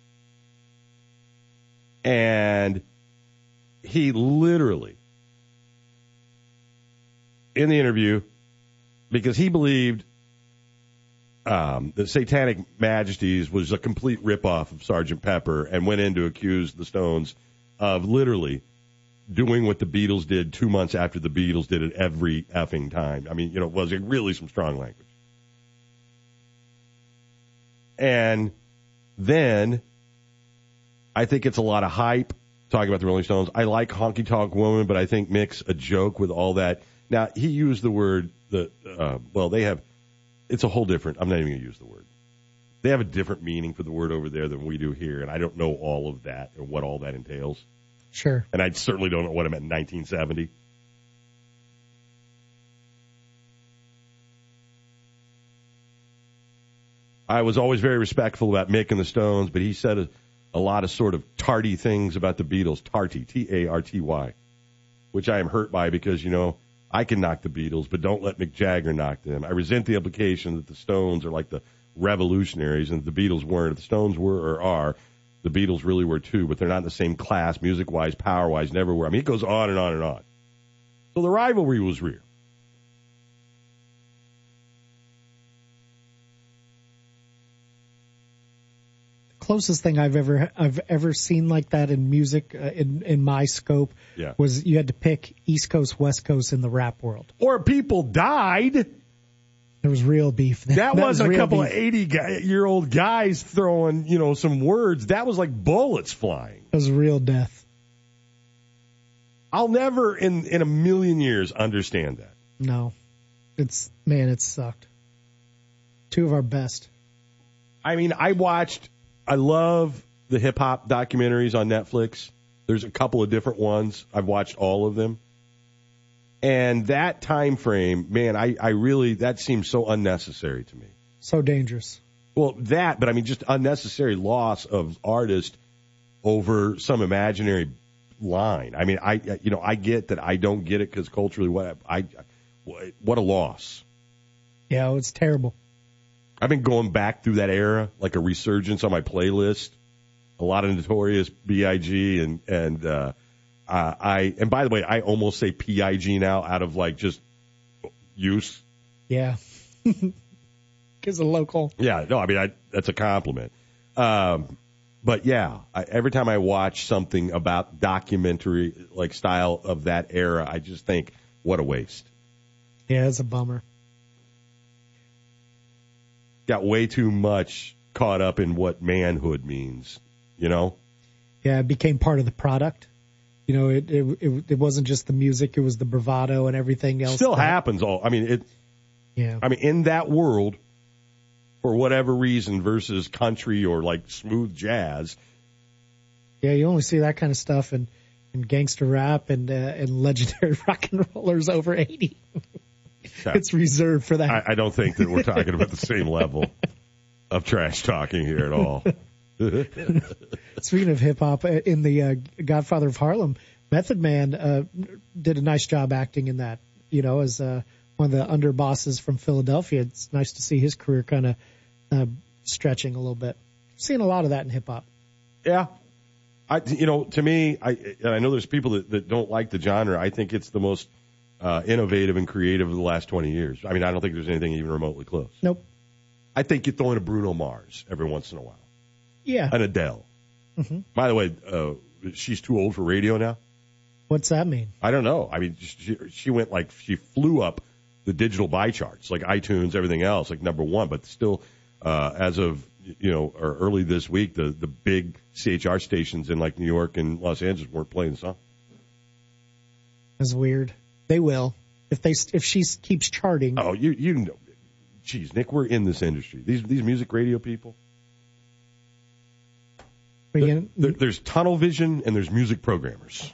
And he literally, in the interview, because he believed um, that Satanic Majesties was a complete ripoff of Sergeant Pepper, and went in to accuse the Stones of literally doing what the Beatles did two months after the Beatles did it every effing time. I mean, you know, it was really some strong language. And then I think it's a lot of hype talking about the Rolling Stones. I like Honky Tonk Woman, but I think Mick's a joke with all that. Now, he used the word, the uh, well, they have it's a whole different, I'm not even going to use the word. They have a different meaning for the word over there than we do here, and I don't know all of that and what all that entails. Sure. And I certainly don't know what it meant in nineteen seventy. I was always very respectful about Mick and the Stones, but he said a, a lot of sort of tarty things about the Beatles, tarty, T A R T Y, which I am hurt by because, you know, I can knock the Beatles, but don't let Mick Jagger knock them. I resent the implication that the Stones are like the revolutionaries and the Beatles weren't. If the Stones were or are, the Beatles really were too, but they're not in the same class, music-wise, power-wise, never were. I mean, it goes on and on and on. So the rivalry was real. Closest thing I've ever I've ever seen like that in music uh, in in my scope yeah. was you had to pick East Coast, West Coast in the rap world. Or people died. There was real beef. That, that wasn't was a couple beef. of eighty-year-old guys throwing, you know, some words. That was like bullets flying. It was real death. I'll never in in a million years understand that. No, it's man, it sucked. Two of our best. I mean, I watched. I love the hip-hop documentaries on Netflix. There's a couple of different ones. I've watched all of them. And that time frame, man, I, I really, that seems so unnecessary to me. So dangerous. Well, that, but I mean, just unnecessary loss of artist over some imaginary line. I mean, I, you know, I get that I don't get it because culturally, what, I, what a loss. Yeah, it's terrible. I've been going back through that era, like a resurgence on my playlist. A lot of Notorious B I G and, and, uh, uh, I, and by the way, I almost say P I G now out of like just use. Yeah. Because of local. Yeah, no, I mean, I, that's a compliment. Um, but yeah, I, every time I watch something about documentary like style of that era, I just think, what a waste. Yeah, it's a bummer. Got way too much caught up in what manhood means, you know? Yeah, it became part of the product. You know, it it it, it wasn't just the music; it was the bravado and everything else. Still that, happens. All I mean, it. Yeah. I mean, in that world, for whatever reason, versus country or like smooth jazz. Yeah, you only see that kind of stuff in, in gangster rap and uh, and legendary rock and rollers over eighty. It's reserved for that. I, I don't think that we're talking about the same level of trash talking here at all. Speaking of hip hop, in the uh, Godfather of Harlem, Method Man uh, did a nice job acting in that. You know, as uh, one of the underbosses from Philadelphia, it's nice to see his career kind of uh, stretching a little bit. Seeing a lot of that in hip hop. Yeah, I you know to me, I and I know there's people that, that don't like the genre. I think it's the most uh, innovative and creative of the last twenty years. I mean, I don't think there's anything even remotely close. Nope. I think you throw in a Bruno Mars every once in a while. Yeah. An Adele. Mm-hmm. By the way, uh, she's too old for radio now. What's that mean? I don't know. I mean, she, she went like, she flew up the digital buy charts, like iTunes, everything else, like number one, but still, uh, as of, you know, or early this week, the, the big C H R stations in like New York and Los Angeles weren't playing the song. That's weird. They will. If they, if she keeps charting. Oh, you, you know, geez, Nick, we're in this industry. These, these music radio people. There, there, there's tunnel vision and there's music programmers.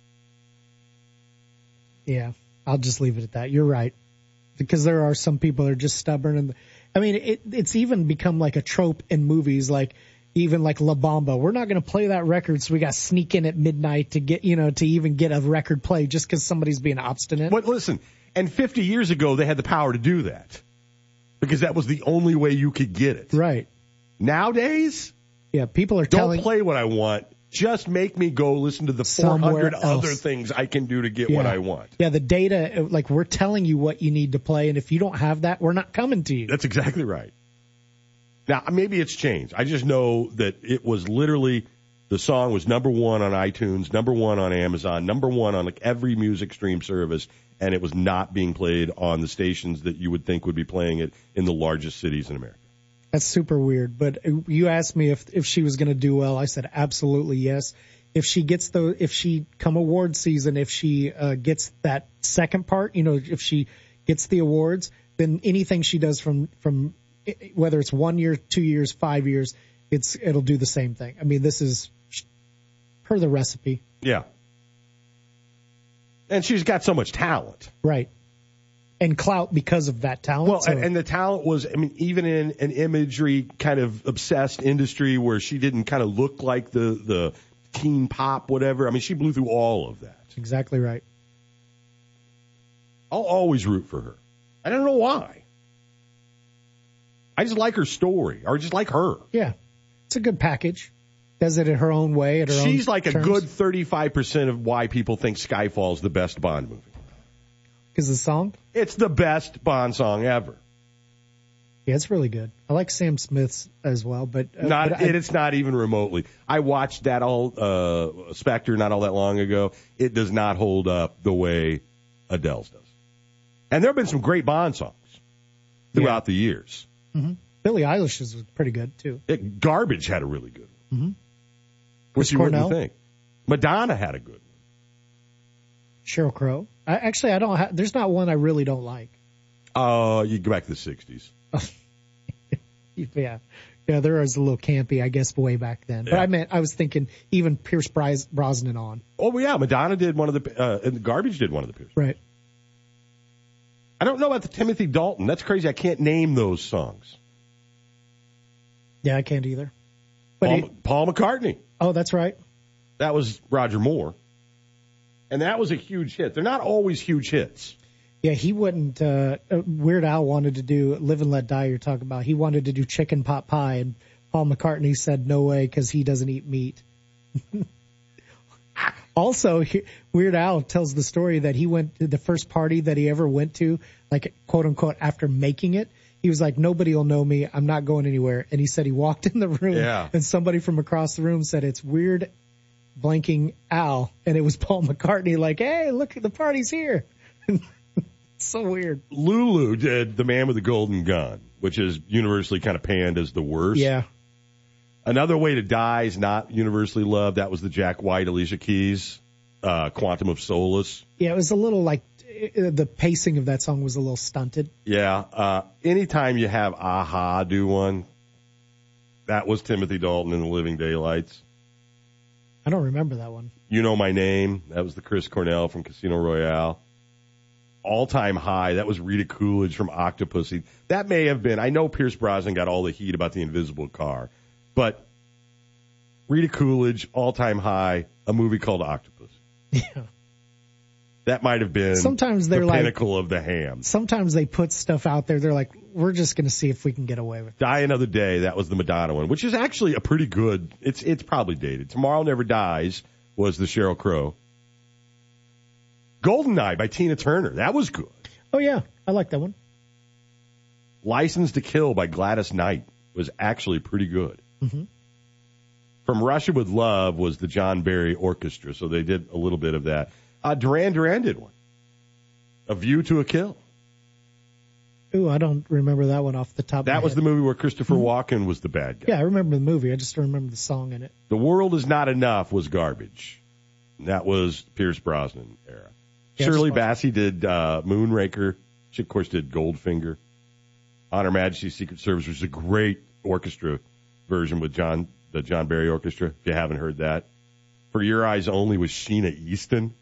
Yeah, I'll just leave it at that. You're right. Because there are some people that are just stubborn. And I mean, it, it's even become like a trope in movies, like even like La Bamba. We're not going to play that record, so we got to sneak in at midnight to get, you know, to even get a record play just because somebody's being obstinate. But listen, and fifty years ago, they had the power to do that because that was the only way you could get it. Right. Nowadays, yeah, people are don't telling. play what I want. Just make me go listen to the four hundred other things I can do to get yeah. what I want. Yeah, the data, like we're telling you what you need to play, and if you don't have that, we're not coming to you. That's exactly right. Now, maybe it's changed. I just know that it was literally, the song was number one on iTunes, number one on Amazon, number one on like every music stream service, and it was not being played on the stations that you would think would be playing it in the largest cities in America. That's super weird. But you asked me if if she was going to do well. I said absolutely yes. If she gets the, if she come award season, if she uh, gets that second part, you know, if she gets the awards, then anything she does from from whether it's one year, two years, five years, it's it'll do the same thing. I mean, this is per the recipe. Yeah. And she's got so much talent. Right. And clout because of that talent. Well, so. and, and the talent was, I mean, even in an imagery kind of obsessed industry where she didn't kind of look like the, the teen pop, whatever. I mean, she blew through all of that. That's exactly right. I'll always root for her. I don't know why. I just like her story, or just like her. Yeah. It's a good package. Does it in her own way. At her She's own like a terms. good thirty-five percent of why people think Skyfall is the best Bond movie. Because the song? It's the best Bond song ever. Yeah, it's really good. I like Sam Smith's as well, but uh, not but I, it, it's not even remotely. I watched that all uh, Spectre not all that long ago. It does not hold up the way Adele's does. And there have been some great Bond songs throughout yeah. the years. Mm-hmm. Billie Eilish's was pretty good too. It, Garbage had a really good one. Mm-hmm. Which you Cornell? wouldn't think. Madonna had a good one. Sheryl Crow. I, actually, I don't. Ha- there's not one I really don't like. Oh, uh, you go back to the sixties. yeah, yeah. There was a little campy, I guess, way back then. Yeah. But I meant I was thinking even Pierce Bros- Brosnan on. Oh yeah, Madonna did one of the, uh, and Garbage did one of the Pierce. Right. I don't know about the Timothy Dalton. That's crazy. I can't name those songs. Yeah, I can't either. But Paul, he, Paul McCartney. Oh, that's right. That was Roger Moore. And that was a huge hit. They're not always huge hits. Yeah, he wouldn't. Uh, Weird Al wanted to do Live and Let Die. You're talking about. He wanted to do Chicken Pot Pie, and Paul McCartney said no way because he doesn't eat meat. Also, he, Weird Al tells the story that he went to the first party that he ever went to, like quote unquote, after making it. He was like, nobody will know me. I'm not going anywhere. And he said he walked in the room, yeah. and somebody from across the room said, it's Weird blanking Al, and it was Paul McCartney like, hey, look, the party's here. So weird. Lulu did The Man with the Golden Gun, which is universally kind of panned as the worst. Yeah. Another Way to Die is not universally loved. That was the Jack White, Alicia Keys, uh, Quantum of Solace. Yeah, it was a little like, the pacing of that song was a little stunted. Yeah. Uh, anytime you have Aha do one, that was Timothy Dalton in The Living Daylights. I don't remember that one. You Know My Name. That was the Chris Cornell from Casino Royale. All Time High. That was Rita Coolidge from Octopussy. That may have been, I know Pierce Brosnan got all the heat about the invisible car, but Rita Coolidge, All Time High, a movie called Octopus. Yeah. That might have been sometimes they're the like, pinnacle of the ham. Sometimes they put stuff out there. They're like, we're just going to see if we can get away with it. Die Another Day. That was the Madonna one, which is actually a pretty good, it's, it's probably dated. Tomorrow Never Dies was the Sheryl Crow. Goldeneye by Tina Turner. That was good. Oh, yeah. I like that one. License to Kill by Gladys Knight was actually pretty good. Mm-hmm. From Russia with Love was the John Barry Orchestra, so they did a little bit of that. Uh, Duran Duran did one. A View to a Kill. Ooh, I don't remember that one off the top of my That was head. the movie where Christopher Walken was the bad guy. Yeah, I remember the movie. I just don't remember the song in it. The World Is Not Enough was Garbage. That was Pierce Brosnan era. Yeah, Shirley Bassey did uh, Moonraker. She, of course, did Goldfinger. On Her Majesty's Secret Service, which is a great orchestra version with John, the John Barry Orchestra, if you haven't heard that. For Your Eyes Only was Sheena Easton.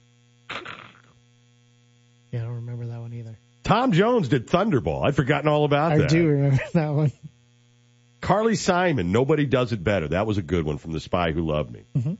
Yeah, I don't remember that one either. Tom Jones did Thunderball. I'd forgotten all about I that. I do remember that one. Carly Simon, Nobody Does It Better. That was a good one from The Spy Who Loved Me. Mm-hmm.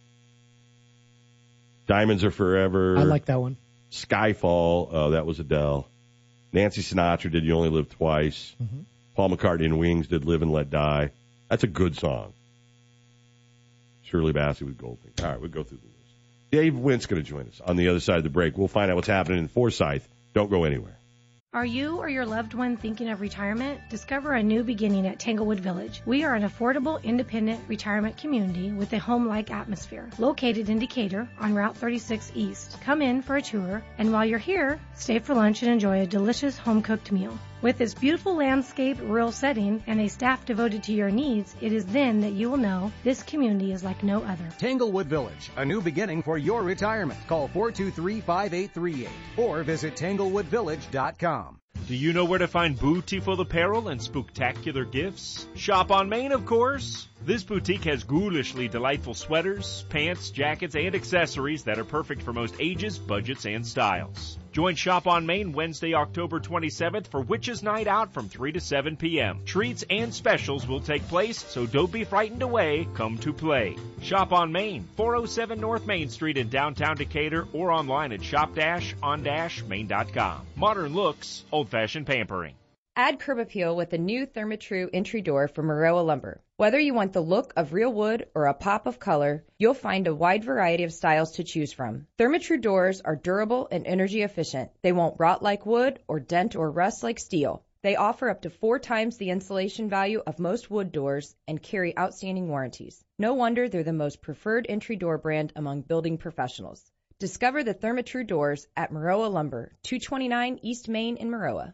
Diamonds Are Forever. I like that one. Skyfall. Oh, that was Adele. Nancy Sinatra did You Only Live Twice. Mm-hmm. Paul McCartney and Wings did Live and Let Die. That's a good song. Shirley Bassey with Goldfinger. All right, we'll go through the list. Dave Wint's going to join us on the other side of the break. We'll find out what's happening in Forsyth. Don't go anywhere. Are you or your loved one thinking of retirement? Discover a new beginning at Tanglewood Village. We are an affordable, independent retirement community with a home-like atmosphere. Located in Decatur on Route thirty-six East. Come in for a tour, and while you're here, stay for lunch and enjoy a delicious home-cooked meal. With its beautiful landscape, rural setting, and a staff devoted to your needs, it is then that you will know this community is like no other. Tanglewood Village, a new beginning for your retirement. Call four two three, five eight three eight or visit tanglewood village dot com. Do you know where to find beautiful apparel and spooktacular gifts? Shop on Main, of course. This boutique has ghoulishly delightful sweaters, pants, jackets, and accessories that are perfect for most ages, budgets, and styles. Join Shop on Main Wednesday, October twenty-seventh for Witches Night Out from three to seven p.m. Treats and specials will take place, so don't be frightened away. Come to play. Shop on Main, four oh seven North Main Street in downtown Decatur, or online at shop on main dot com. Modern looks, old-fashioned pampering. Add curb appeal with the new Therma-Tru entry door from Maroa Lumber. Whether you want the look of real wood or a pop of color, you'll find a wide variety of styles to choose from. Therma-Tru doors are durable and energy efficient. They won't rot like wood or dent or rust like steel. They offer up to four times the insulation value of most wood doors and carry outstanding warranties. No wonder they're the most preferred entry door brand among building professionals. Discover the Therma-Tru doors at Maroa Lumber, two twenty-nine East Main in Maroa.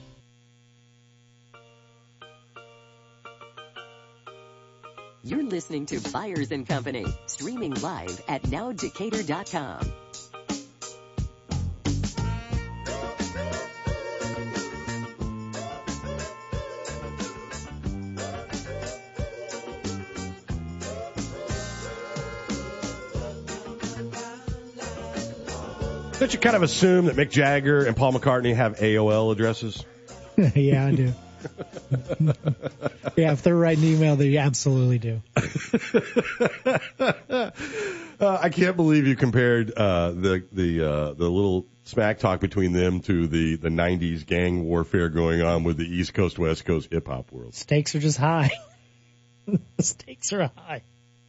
You're listening to Byers and Company, streaming live at now decatur dot com. Don't you kind of assume that Mick Jagger and Paul McCartney have A O L addresses? Yeah, I do. Yeah, if they're writing email, they absolutely do. uh, I can't believe you compared uh, the the uh, the little smack talk between them to the, the nineties gang warfare going on with the East Coast, West Coast hip hop world. Stakes are just high. The stakes are high.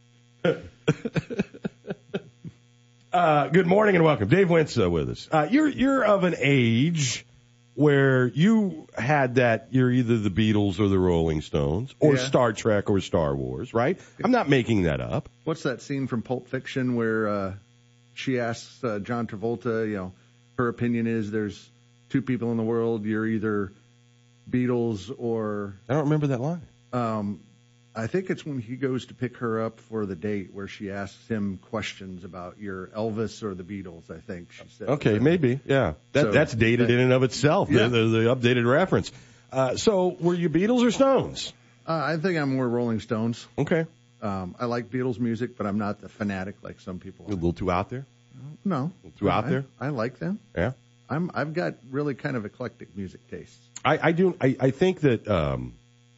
uh, good morning and welcome. Dave Wentz uh, with us. Uh, you're you're of an age where you had that you're either the Beatles or the Rolling Stones or Yeah. Star Trek or Star Wars, right? I'm not making that up. What's that scene from Pulp Fiction where uh, she asks uh, John Travolta, you know, her opinion is there's two people in the world, you're either Beatles or... I don't remember that line. Um, I think it's when he goes to pick her up for the date where she asks him questions about your Elvis or the Beatles, I think she said. Okay, maybe, yeah. That So, That's dated that- in and of itself, Yeah. the, the, the updated reference. Uh, so were you Beatles or Stones? Uh, I think I'm more Rolling Stones. Okay. Um, I like Beatles music, but I'm not the fanatic like some people are. A little too out there? No. A little too out I- there? I like them. Yeah. I'm, I've got really kind of eclectic music tastes. I, I do. I, I think that um,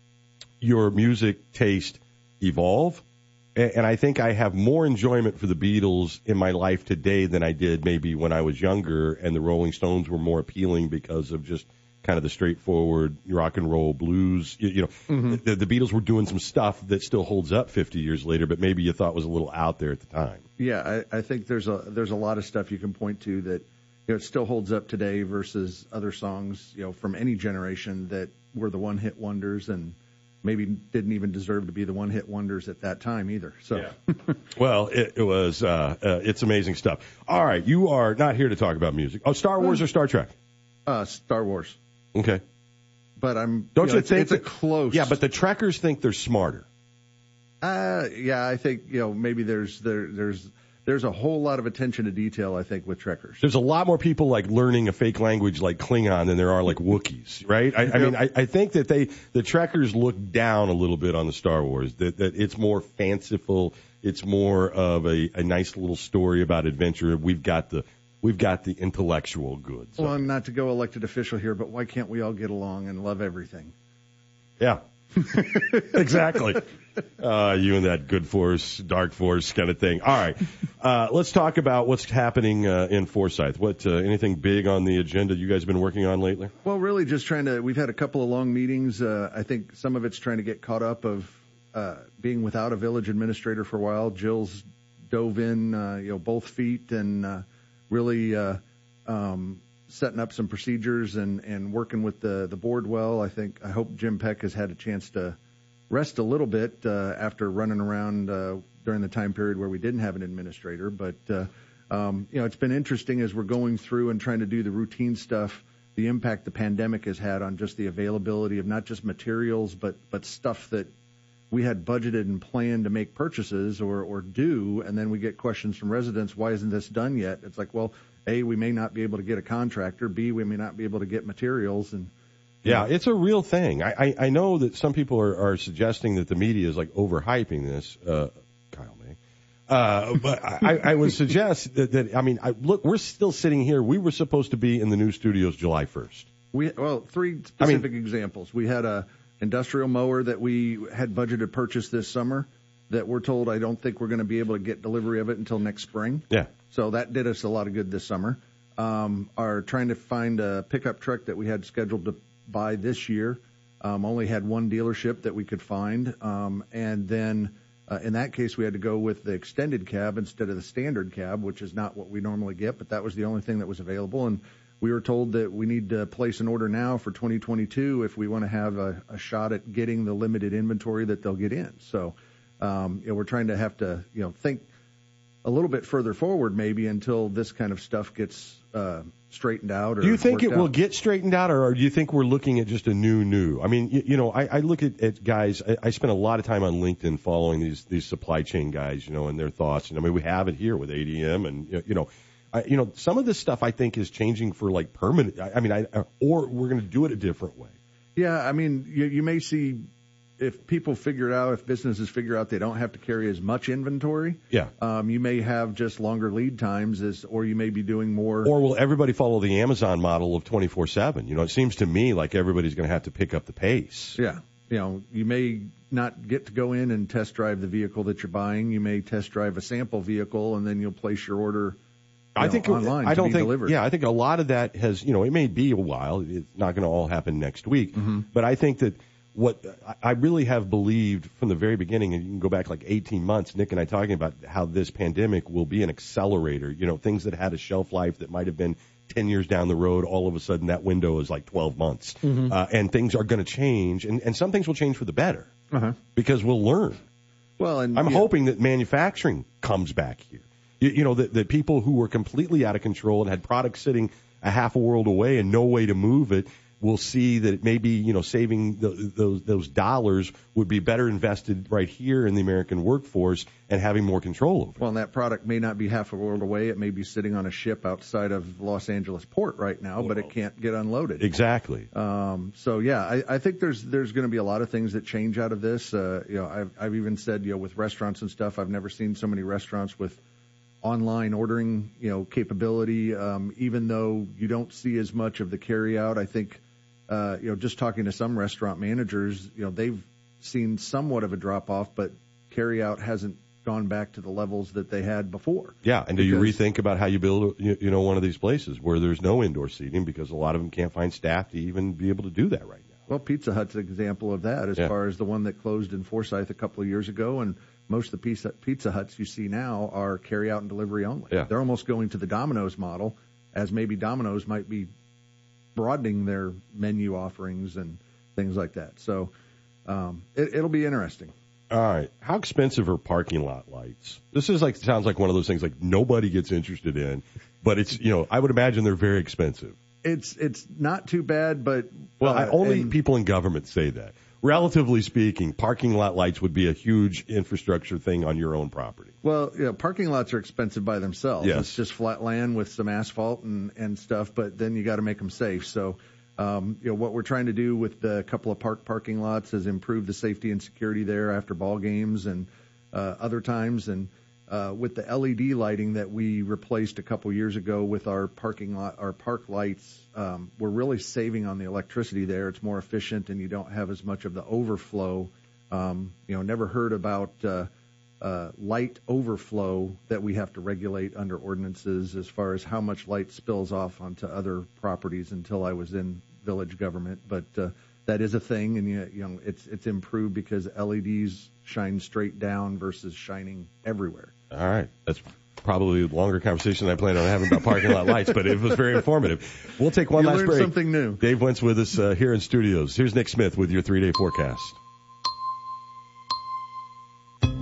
your music taste evolve, and, and I think I have more enjoyment for the Beatles in my life today than I did maybe when I was younger, and the Rolling Stones were more appealing because of just kind of the straightforward rock and roll blues. You, you know, Mm-hmm. the, the Beatles were doing some stuff that still holds up fifty years later, but maybe you thought was a little out there at the time. Yeah, I, I think there's a there's a lot of stuff you can point to that you know it still holds up today versus other songs you know from any generation that were the one hit wonders and maybe didn't even deserve to be the one hit wonders at that time either. So Well, it, it was, uh, uh, it's amazing stuff. All right, you are not here to talk about music. Oh, Star Wars or Star Trek? uh, Star Wars, Okay. but I'm Don't know, you it's, think it's a that- close? Yeah, but the Trekkers think they're smarter. Uh, yeah, I think you know maybe there's there there's there's a whole lot of attention to detail I think with Trekkers. There's a lot more people like learning a fake language like Klingon than there are like Wookiees, right? I, I mean, I, I think that they the Trekkers look down a little bit on the Star Wars. That that it's more fanciful. It's more of a, a nice little story about adventure. We've got the we've got the intellectual goods. Well, I'm not to go elected official here, but why can't we all get along and love everything? Yeah. Exactly. Uh, you and that good force, dark force kind of thing. All right. Uh, let's talk about what's happening uh, in Forsyth. What uh, anything big on the agenda you guys been working on lately? Well, really just trying to, we've had a couple of long meetings. Uh, I think some of it's trying to get caught up of uh, being without a village administrator for a while. Jill's dove in, uh, you know, both feet and uh, really uh, um, setting up some procedures and, and working with the, the board well. I think, I hope Jim Peck has had a chance to rest a little bit uh, after running around uh, during the time period where we didn't have an administrator. But, uh, um, you know, it's been interesting as we're going through and trying to do the routine stuff, the impact the pandemic has had on just the availability of not just materials, but, but stuff that we had budgeted and planned to make purchases or, or do, and then we get questions from residents, why isn't this done yet? It's like, well, A, we may not be able to get a contractor. B, we may not be able to get materials. And yeah, it's a real thing. I, I, I know that some people are, are suggesting that the media is like overhyping this. Uh, Kyle May. Uh, but I, I would suggest that, that I mean, I, look, we're still sitting here. We were supposed to be in the new studios July first. We well, three specific I mean, examples. We had a industrial mower that we had budgeted to purchase this summer that we're told I don't think we're going to be able to get delivery of it until next spring. Yeah. So that did us a lot of good this summer. Um, are trying to find a pickup truck that we had scheduled to buy this year. Um, only had one dealership that we could find. Um, and then uh, in that case, we had to go with the extended cab instead of the standard cab, which is not what we normally get, but that was the only thing that was available. And we were told that we need to place an order now for twenty twenty-two if we want to have a, a shot at getting the limited inventory that they'll get in. So, um, you know, we're trying to have to, you know, think a little bit further forward maybe until this kind of stuff gets uh, straightened out. Or do you think it out. will get straightened out, or, or do you think we're looking at just a new new? I mean, you, you know, I, I look at, at guys. I, I spend a lot of time on LinkedIn following these these supply chain guys, you know, and their thoughts. And I mean, we have it here with A D M, and you know, I, you know, some of this stuff I think is changing for like permanent. I, I mean, I or we're going to do it a different way. Yeah, I mean, you, you may see. If people figure out, if businesses figure out they don't have to carry as much inventory, yeah, um, you may have just longer lead times, as, or you may be doing more. Or will everybody follow the Amazon model of twenty-four seven? You know, it seems to me like everybody's going to have to pick up the pace. Yeah, you know, you may not get to go in and test drive the vehicle that you're buying. You may test drive a sample vehicle, and then you'll place your order. You I know, think online I to don't be think. delivered. Yeah, I think a lot of that has. You know, it may be a while. It's not going to all happen next week. Mm-hmm. But I think that. What I really have believed from the very beginning, and you can go back like eighteen months, Nick and I talking about how this pandemic will be an accelerator. You know, things that had a shelf life that might have been ten years down the road, all of a sudden that window is like twelve months. Mm-hmm. Uh, and things are going to change, and, and some things will change for the better uh-huh. because we'll learn. Well, and I'm yeah. hoping that manufacturing comes back here. You, you know, that, that people who were completely out of control and had products sitting a half a world away and no way to move it, we'll see that maybe, you know, saving the, those those dollars would be better invested right here in the American workforce and having more control over it. Well, and that product may not be half a world away. It may be sitting on a ship outside of Los Angeles port right now, well, but it can't get unloaded. Exactly. Um, so, yeah, I, I think there's there's going to be a lot of things that change out of this. Uh, you know, I've, I've even said, you know, with restaurants and stuff, I've never seen so many restaurants with online ordering, you know, capability, um, even though you don't see as much of the carry out. I think Uh, you know, just talking to some restaurant managers, you know, they've seen somewhat of a drop off, but carry out hasn't gone back to the levels that they had before. Yeah, and do you rethink about how you build, you, you know, one of these places where there's no indoor seating because a lot of them can't find staff to even be able to do that right now? Well, Pizza Hut's an example of that, as yeah. far as the one that closed in Forsyth a couple of years ago, and most of the pizza, pizza Huts you see now are carry out and delivery only. Yeah. They're almost going to the Domino's model, as maybe Domino's might be broadening their menu offerings and things like that. So um, it, it'll be interesting. All right. How expensive are parking lot lights? This is like sounds like one of those things like nobody gets interested in, but it's, you know, I would imagine they're very expensive. It's it's not too bad, but well, uh, only and, people in government say that. Relatively speaking, parking lot lights would be a huge infrastructure thing on your own property. Well, you know, parking lots are expensive by themselves. Yes. It's just flat land with some asphalt and, and stuff, but then you got to make them safe. So, um, you know, what we're trying to do with the couple of park parking lots is improve the safety and security there after ball games and uh, other times. And uh, with the L E D lighting that we replaced a couple years ago with our parking lot, our park lights, um, we're really saving on the electricity there. It's more efficient, and you don't have as much of the overflow. Um, you know, never heard about uh, uh, light overflow that we have to regulate under ordinances as far as how much light spills off onto other properties until I was in village government. But uh, that is a thing, and you, you know, it's it's improved because L E Ds shine straight down versus shining everywhere. All right, that's probably a longer conversation than I planned on having about parking lot lights, but it was very informative. We'll take one you last learned break. Something new. Dave Wentz with us uh, here in studios. Here's Nick Smith with your three-day forecast.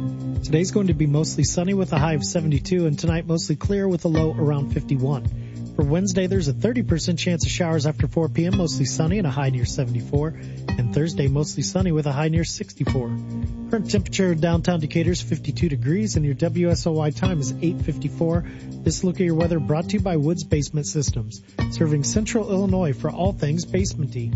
Today's going to be mostly sunny with a high of seventy-two, and tonight mostly clear with a low around fifty-one. For Wednesday, there's a thirty percent chance of showers after four p.m., mostly sunny and a high near seventy-four. And Thursday, mostly sunny with a high near sixty-four. Current temperature in downtown Decatur is fifty-two degrees, and your W S O Y time is eight fifty-four. This look at your weather brought to you by Woods Basement Systems, serving Central Illinois for all things basement-y.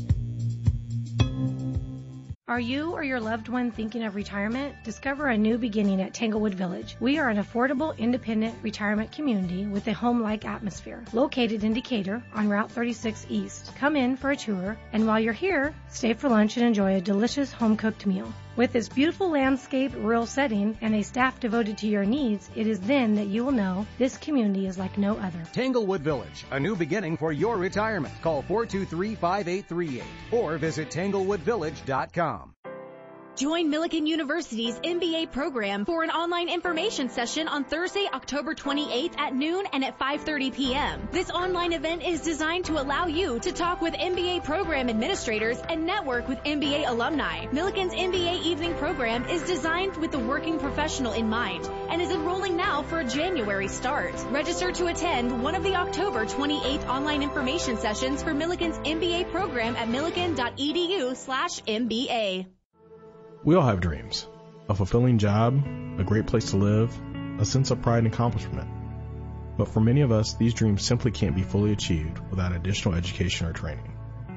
Are you or your loved one thinking of retirement? Discover a new beginning at Tanglewood Village. We are an affordable, independent retirement community with a home-like atmosphere. Located in Decatur on Route thirty-six East. Come in for a tour, and while you're here, stay for lunch and enjoy a delicious home-cooked meal. With its beautiful landscape, rural setting, and a staff devoted to your needs, it is then that you will know this community is like no other. Tanglewood Village, a new beginning for your retirement. Call four two three, five eight three eight or visit tanglewood village dot com. Join Millikan University's M B A program for an online information session on Thursday, October twenty-eighth at noon and at five thirty p.m. This online event is designed to allow you to talk with M B A program administrators and network with M B A alumni. Millikan's M B A evening program is designed with the working professional in mind and is enrolling now for a January start. Register to attend one of the October twenty-eighth online information sessions for Millikan's M B A program at millikan.edu slash MBA. We all have dreams. A fulfilling job, a great place to live, a sense of pride and accomplishment. But for many of us, these dreams simply can't be fully achieved without additional education or training.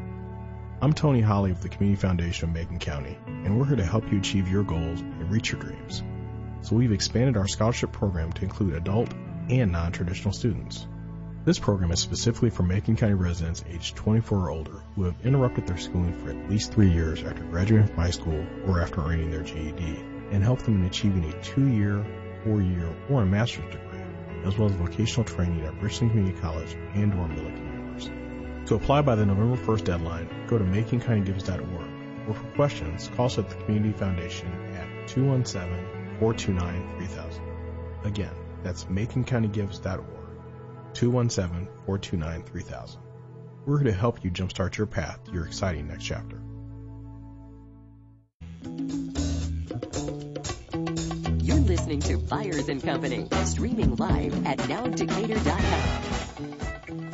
I'm Tony Holly of the Community Foundation of Macon County, and we're here to help you achieve your goals and reach your dreams. So we've expanded our scholarship program to include adult and non-traditional students. This program is specifically for Macon County residents aged twenty-four or older who have interrupted their schooling for at least three years after graduating from high school or after earning their G E D, and help them in achieving a two-year, four-year, or a master's degree, as well as vocational training at Richland Community College and or Millikan University. To apply by the November first deadline, go to macon county gives dot org, or for questions, call us at the Community Foundation at two one seven, four two nine, three thousand. Again, that's macon county gives dot org. two one seven, four two nine, three thousand. We're here to help you jumpstart your path to your exciting next chapter. You're listening to Byers and Company, streaming live at now decatur dot com.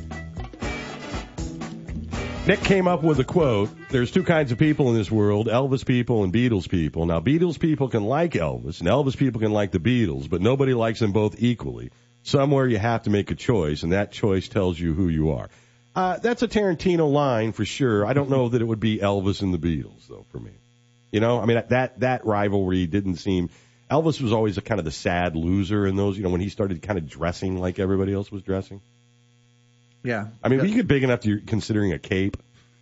Nick came up with a quote. There's two kinds of people in this world, Elvis people and Beatles people. Now, Beatles people can like Elvis, and Elvis people can like the Beatles, but nobody likes them both equally. Somewhere you have to make a choice, and that choice tells you who you are. Uh, that's a Tarantino line for sure. I don't know that it would be Elvis and the Beatles, though, for me. You know, I mean, that that rivalry didn't seem... Elvis was always a kind of the sad loser in those, you know, when he started kind of dressing like everybody else was dressing. Yeah. I mean, when you get big enough to you're considering a cape,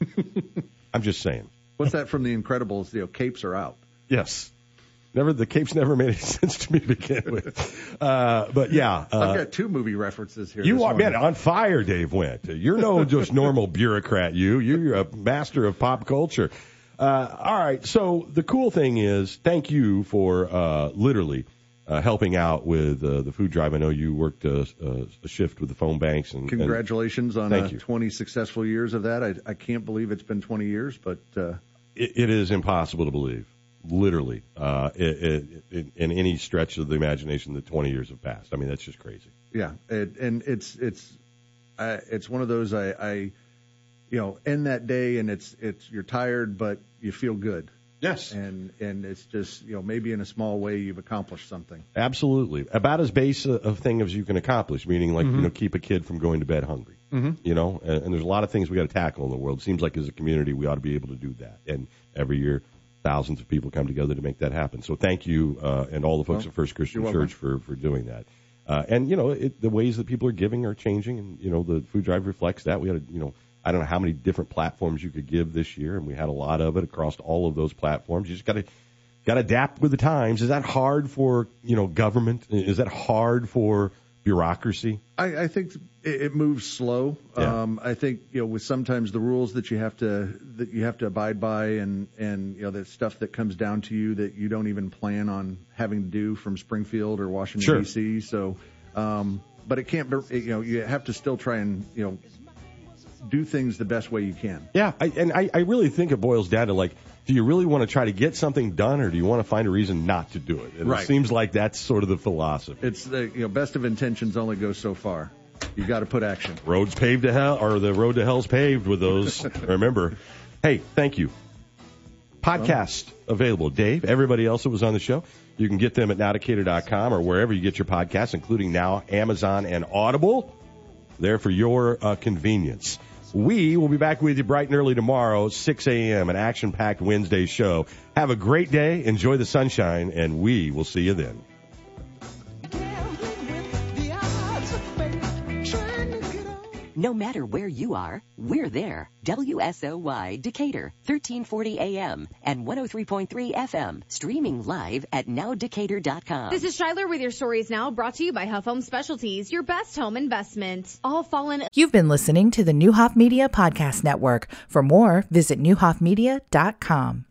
I'm just saying. What's that from The Incredibles? You know, capes are out. Yes. Never, the capes never made any sense to me to begin with. Uh, but yeah. Uh, I've got two movie references here. You are, man, on fire, Dave Went. You're no just normal bureaucrat, you. You're a master of pop culture. Uh, all right. So the cool thing is, thank you for, uh, literally, uh, helping out with, uh, the food drive. I know you worked a, a shift with the phone banks and. Congratulations and, on uh, you. twenty successful years of that. I, I can't believe it's been twenty years, but, uh. It, it is impossible to believe. Literally, uh, it, it, it, in any stretch of the imagination, that twenty years have passed. I mean, that's just crazy. Yeah, it, and it's it's uh, it's one of those I, I, you know, end that day and it's it's you're tired, but you feel good. Yes, and and it's just, you know, maybe in a small way you've accomplished something. Absolutely, about as base a, a thing as you can accomplish. Meaning, like mm-hmm. you know, keep a kid from going to bed hungry. Mm-hmm. You know, and, and there's a lot of things we got to tackle in the world. It seems like as a community we ought to be able to do that, and every year. Thousands of people come together to make that happen. So thank you, uh, and all the folks well, at First Christian Church welcome. for, for doing that. Uh, and, you know, it, the ways that people are giving are changing, and, you know, the food drive reflects that. We had, a, you know, I don't know how many different platforms you could give this year, and we had a lot of it across all of those platforms. You just got to got to adapt with the times. Is that hard for, you know, government? Is that hard for bureaucracy? I, I think it, it moves slow. Yeah. Um, I think, you know, with sometimes the rules that you have to that you have to abide by, and and you know, the stuff that comes down to you that you don't even plan on having to do from Springfield or Washington sure. D C. So, um, but it can't be. You know, you have to still try and, you know, do things the best way you can. Yeah, I, and I, I really think it boils down to, like, do you really want to try to get something done, or do you want to find a reason not to do it? And right. It seems like that's sort of the philosophy. It's the, you know, best of intentions only go so far. You got to put action. Roads paved to hell, or the road to hell's paved with those. Remember. Hey, thank you. Podcast available. Dave, everybody else that was on the show, you can get them at now decatur dot com or wherever you get your podcasts, including now Amazon and Audible. There for your uh, convenience. We will be back with you bright and early tomorrow, six a.m., an action-packed Wednesday show. Have a great day, enjoy the sunshine, and we will see you then. No matter where you are, we're there. W S O Y Decatur, thirteen forty A M and one oh three point three F M. Streaming live at now decatur dot com. This is Shyler with your stories now, brought to you by Huff Home Specialties, your best home investment. All fallen. You've been listening to the Newhoff Media Podcast Network. For more, visit newhoff media dot com.